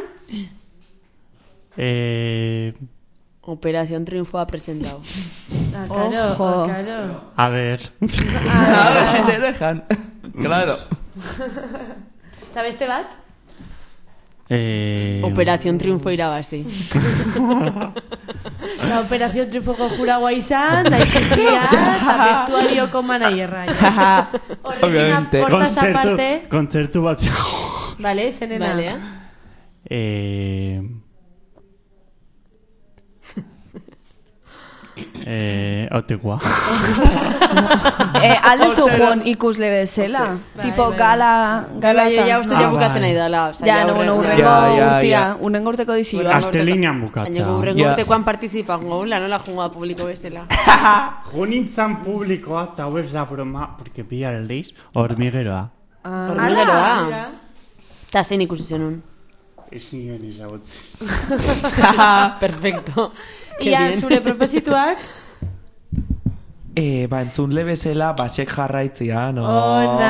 Eh... Operación Triunfo ha presentado. Ah, claro, Ojo. claro. A ver... A ver si te dejan. Claro. Eta beste bat? Eh... Operación Triunfo irabazi. La Operación Triunfoko juragoa izan, da ikusia, eta vestuarioko manaierra. Ja. Horrekin Obviamente. ap- hortaz Kontzertu, aparte, kontzertu bat... vale, zenena. Vale, eh? Eh... eh... Otegua. Eh, aldezu Juan ikusle bezala. Tipo bai. gala... Gala, galatan. ja, ja uste Ah, ja bukatzen bai. nahi dala. Osa, Ja, no, bueno, urrengo Ja, ja, urtia, ja. urrengo urteko dizio. Urrengo Aste urteko- linean bukatzea. Baina urrengo Ja. urtekoan partizipango, la nola jungoa publiko bezala. Junintzan publikoa, eta hau ez da broma, porque bi aldiz, hormigeroa. Ah, Hormigeroa. mira. Eta zein ikusi zenun. Ez nioen ezagutzen. Perfecto. Qué Ia, bien. zure proposituak? Eh, ba, entzunle bezala, basek jarraitzia, no? Ona!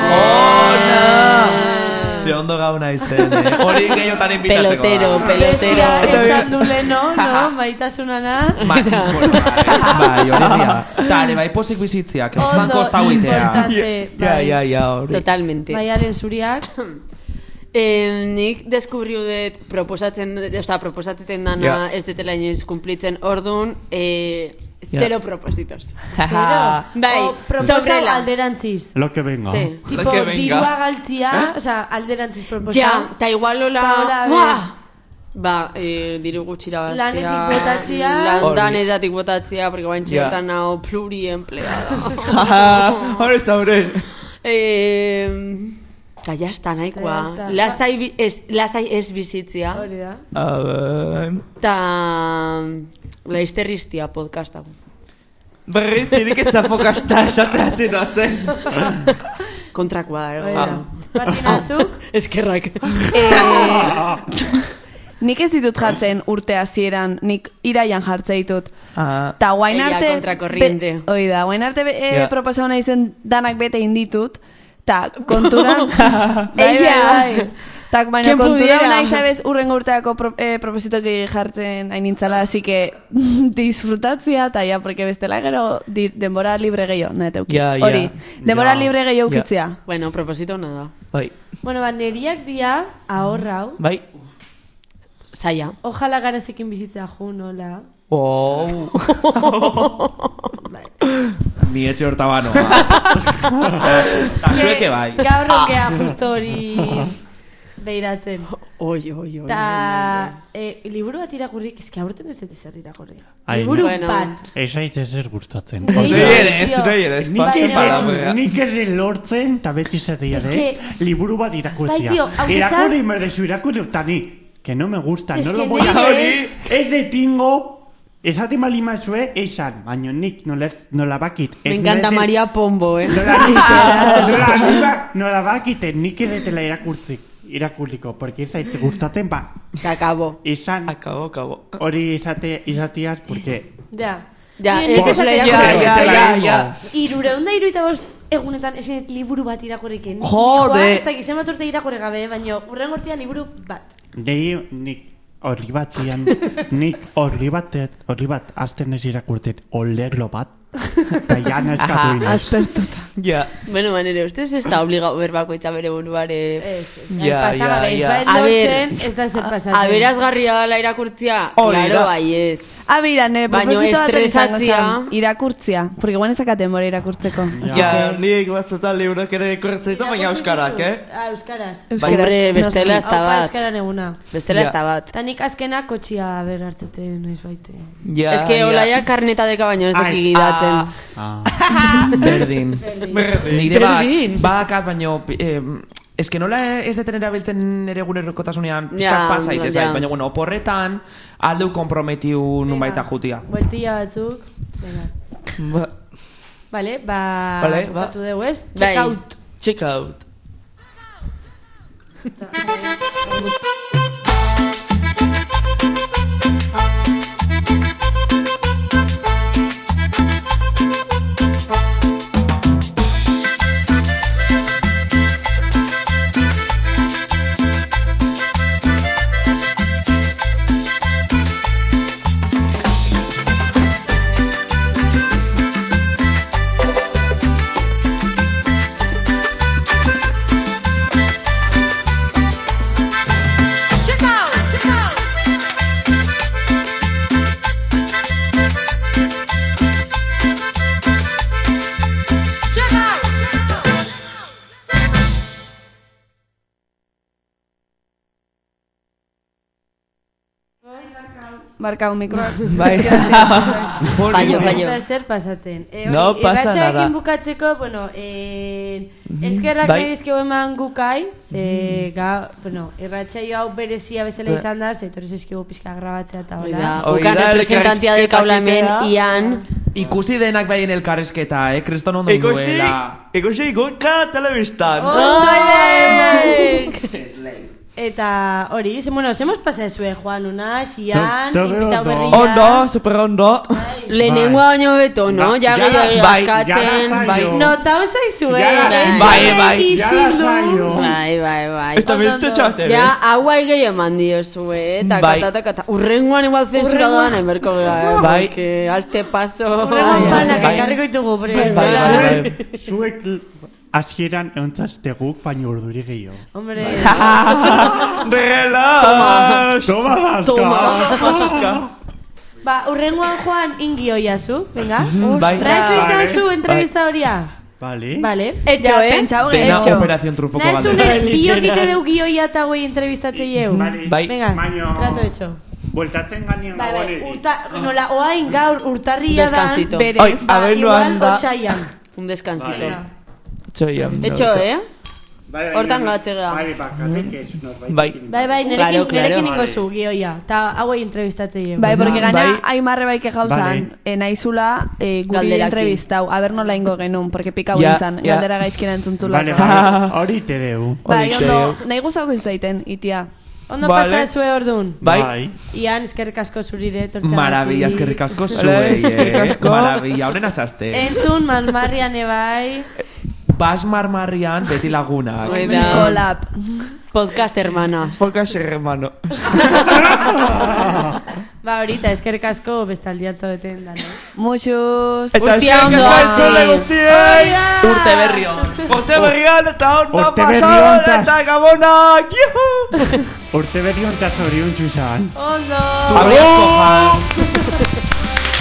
Ona! Ze ondo gauna izen, eh? Hori gehiotan invitatzeko. Pelotero, da. pelotero. Bestia esan du leno, no? Maitasunana. Ba, bueno, bai, bai, hori dia. Ta, ere, bai posik bizitziak, fan kosta huitea. importante. Ja, bai. ja, ja, hori. Totalmente. Maialen zuriak. Eh, nik deskubriu dut proposatzen, oza, proposateten dana Ja. ez detela inoiz kumplitzen. Orduan, eh, Zero propósitos. Pero, Bai, o proposa sobrela. alderantziz. Lo que venga. Sí. Tipo, Lo que venga. dirua galtzia, o sea, alderantziz proposa. Ja, ta igual hola... Ta hola, Buah! Ba, eh, diru gutxira bastia. Lanetik botatzia. Landanetatik botatzia, porque bain Ja. txetan hau pluriempleada. Hore zaure. eh, ta ya está, nahikoa. Ta ya está. Lasai, bi- ez, lasai ez bizitzia. Hori da. A ver... Ta... Laizterriztia podcasta. Berriz, irik ez zapokasta esatea zena zen. Kontrakoa, Hori ego. da. Martina, zuk? Eskerrak. Eh, nik ez ditut jartzen urte hasieran, nik iraian jartzen ditut. Ah. Ta guain Ella arte... kontrakorriente. be- Hoi da, guain arte be- eh, Ja. proposa hona izen danak bete inditut, ta konturan... bai, Ella. bai, bai. Ta, baina Quien konturan pudiera. nahi zabez urrengo urteako pro, eh, propositoki jartzen hain nintzala, así que disfrutatzia, ta ja, porque bestela gero di, denbora libre gehiago, nahi teuki. Ja, ja. Hori, denbora Ja. libre gehiago Ja. ukitzea. Bueno, proposito nada. Bai. Bueno, ba, neriak dia, ahorra hau. Bai. Saia. Ojalá garazekin bizitzea ju, nola. Oh. Ni etxe hortabano. Ta zueke bai. Gaur rokea justo hori behiratzen. Oi, oi, oi. Ta, eh, liburu bat irakurrik, eski aurten ez dut ezer irakurri. Ai, Liburu bueno. bat. Ez aiz zer gustatzen. Nei, Zure Osea, ere, zure ere, Nik Bai, ez bai. dut- nik ez dut lortzen, eta beti zatea, Es eh? que- Liburu bat irakurtzia. Bai, tío, aunque Irakurri sea- merdezu, irakurri eta ni. Que no me gusta, Es no que lo voy a... nire- Ez de tingo, esate malimazue, esan, baino nik nola, nola bakit. Me ez encanta merete- María Pombo, eh. Nola, nola, nola, nola bakiten, nik edetela irakurtzik, irakurliko, porque ez zait gustatzen, ba, Se acabó. esan, Akabo, akabo. hori izate, izatiaz, porque... Ja. Ja, Ni ez nik duzula esaten irakurri. dut, Ja, ja, baina ja. Hirureunda hirurogeita bost egunetan esan liburu bat irakurriken. Jode. Ez dakit zenbat urte irakurri gabe, baina urrengo urtean liburu bat. Dei, nik horri batian, nik horri bat, horri bat, azten ez irakurten, olerlo bat, eta ja neskatu inez. Aspertuta. Ja. Bueno, manere, ustez ez da obligado berbakoitza bere buruare... Ez, ez. Ja, Pasa ja, gabe, ez ja. bait A ber, lortzen, ez da zer pasatzen. Aberazgarria dela irakurtzia, Hori claro, da. baiet. Ah, beira, nire Baino proposito bat izango estresatzia. zen, irakurtzia. Porque guan ezakaten bora irakurtzeko. Así Ja, que- nik batzutan liburak ere ikurtzen ditu, baina euskarak, eh? Ah, euskaraz. Euskaraz, Hombre, noski. bestela ez da Haupa bat. euskaran eguna. Bestela Ja. ez da bat. Ta nik azkena kotxia ber hartzete noiz baite. Ja, Ez que ja. olaia karneta deka baino ez Ai, daki gidatzen. Ah, Berdin. Berdin. Nire bak, Berdin. bakat, baino... Eh, Ez que nola ez deten erabiltzen ere egunerokotasunean pixkat Ja, pasa ite ja. zait, baina bueno, oporretan aldeu komprometiu nunbaita jutia. Bueltilla batzuk. Venga. Ba- Vale, ba... Vale, ba. bukatu dugu ez? Bai. Check out. Check out. Barka un mikro. Bai. Fallo, fallo. Ez da zer pasatzen. E, No hori, pasa irratsarekin nada. bukatzeko, bueno, eh, eskerrak Bai. nahi dizkio eman gukai, ze, ga, bueno, irratsaio hau berezia bezala Ze- izan da, ze etorri zaizkigu pixka grabatzea eta Hori hola. da, Hori ukan da, representantia elkarrizketa dekaula hemen, egitea. Ian. Ikusi denak baien elkarrezketa, eh? Kriston ondo Ikusi, duela. ikusi guka telebistan. Ondo ere! Eta hori, ze, bueno, zemos pasa ezue, Juan, una, Xian, To- todo invitau ondo. berria. Ondo, super ondo. Lehenengoa baino beto, no? Ba- Ja ja- gehiago bai, askatzen. ja- bai. Notau zaizue, Ja- eh? Bai, bai. Jara zaio. Bai, bai, bai. Ez da Ondo, biltu ondo. txaten, Ja, eh? hauai gehi eman diozue, eta Bai. kata, kata, urrengoan igual zensura Urrengoan- doan emberko gara, Bai. porque alte paso. Horregon Ai, panak bai. ekarriko ditugu, Bai, prez. bai, bai. Zuek l- hasieran eontzazteguk, baina urduri gehiago. Hombre, Relax. Toma daska! Ba, urrengoan joan ingi oiazu, venga. Bai. Traezu izan Vale. zu entrevista horia. Vale. Vale. Etxo, Ja, eh? pentsau Dena getxo. operación trufoko Nahizun galdera. biokite deu gioia eta guai entrevistatzei eu. Vale. Bai. Venga, Baino- trato hecho. Bueltatzen ganean Bai, bai, gabonetik. urta, nola, oain gaur urtarria dan, Descansito. Berez. Oi, ba, abenduan igual da. otxaian. Un descansito. Vale. Txoia. Etxo, eh? Bai, bai, Hortan bai. gatzega. Bai, bakarrik ez, norbait. Bai. Bai, bai, Claro, nerekin, claro. nerekin ingo Vale. zu gioia. Ta hauei entrevistatzei eu. Bai, porque Bai. gaina Aimarre baike jauzan, Vale. eh, naizula eh, guri Galderakin. entrevistau, a ber nola ingo genuen, porque pika Ja, gintzan, ja. galdera gaizkina entzuntulako. Vale, vale. Hori te deu. Bai, Hori ondo, teo. nahi guztau gizaiten, itia. Ondo Vale. pasa zue ordun. Bai. Ian, eskerrik asko zurire, tortzagatik. Maravilla, eskerrik asko Vale, zuei, eskerrik eh? asko. Maravilla, horren azaste. Entzun, marmarrian ebai. Bas marmarrian beti lagunak. Hoi da. Kolab. Podcast hermanas. Podcast hermano. Ba, horita, eskerrik asko bestaldiatzo beten dan, eh? Muxuz. Eta Urtia eskerrik ondo asko hasi. entzule guztiei. Urte berri on. Urte berrian eta ondo Urte berri pasaban on, ta- eta gabonak. Juhu! Urte berri hontaz hori zan. Ondo! Asko jan.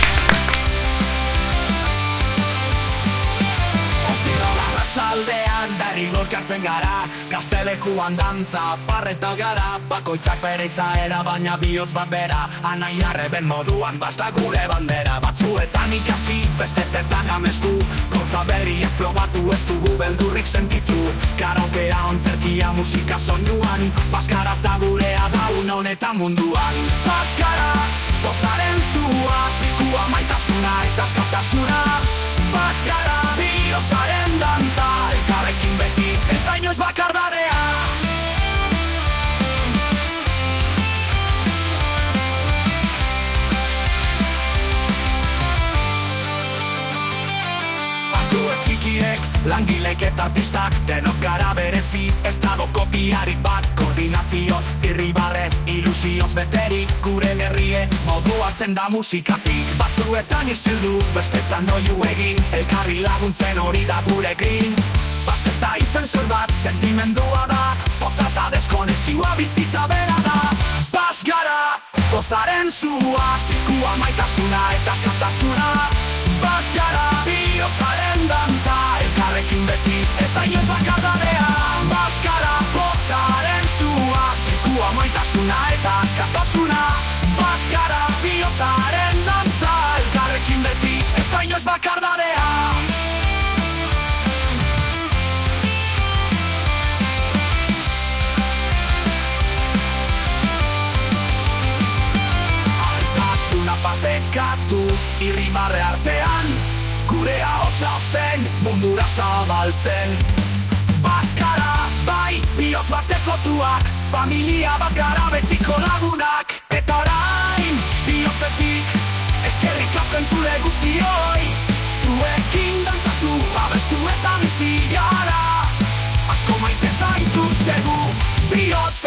Ostirola ratzaldean berriro elkartzen gara, gaztelekuan dantza parreta gara, bakoitzak bere izaera baina bihotz bat bera, anai arreben moduan basta gure bandera. Batzuetan ikasi, bestetetan amestu, gauza berriak probatu ez dugu beldurrik sentitu. Karaokea ontzerkia musika soinuan, baskara eta gurea daun honetan munduan. Baskara, pozaren zua, zikua maitasuna eta askatasuna. Baskara, bihotzaren dantza, elkarrekin beti, ez da inoiz bakardarea. Bankuek txikiek, langilek eta artistak, denok gara berezi, ez dago kopiarik bat. Koordinazioz, irribarrez, ilusioz beterik, gure herrie modu hartzen da musikatik. Batzuetan isildu, bestetan oiu egin, elkarri laguntzen hori da gure grin. Bas ez da izen bat, sentimendua da, poza eta deskonexioa bizitza bera da. Bas gara, pozaren zua, zikua maitasuna eta askatasuna. Bas gara, bihotzaren dantza, elkarrekin beti, ez da inoiz bakardarea. Bas gara, pozaren zua, zikua maitasuna eta askatasuna. Bas gara, bihotzaren dantza, elkarrekin beti, ez da inoiz bakardarea. Altasuna partekatuz, irribarre artean, gure ahotsa zen, mundura zabaltzen. Baskara, bai, bihotz batez lotuak, familia bat gara betiko lagunak. Eta orain, bihotzetik, eskerrik asko entzule guztioi. Zuekin dantzatu, abestu eta bizi gara, asko maite zaituztegu, bihotz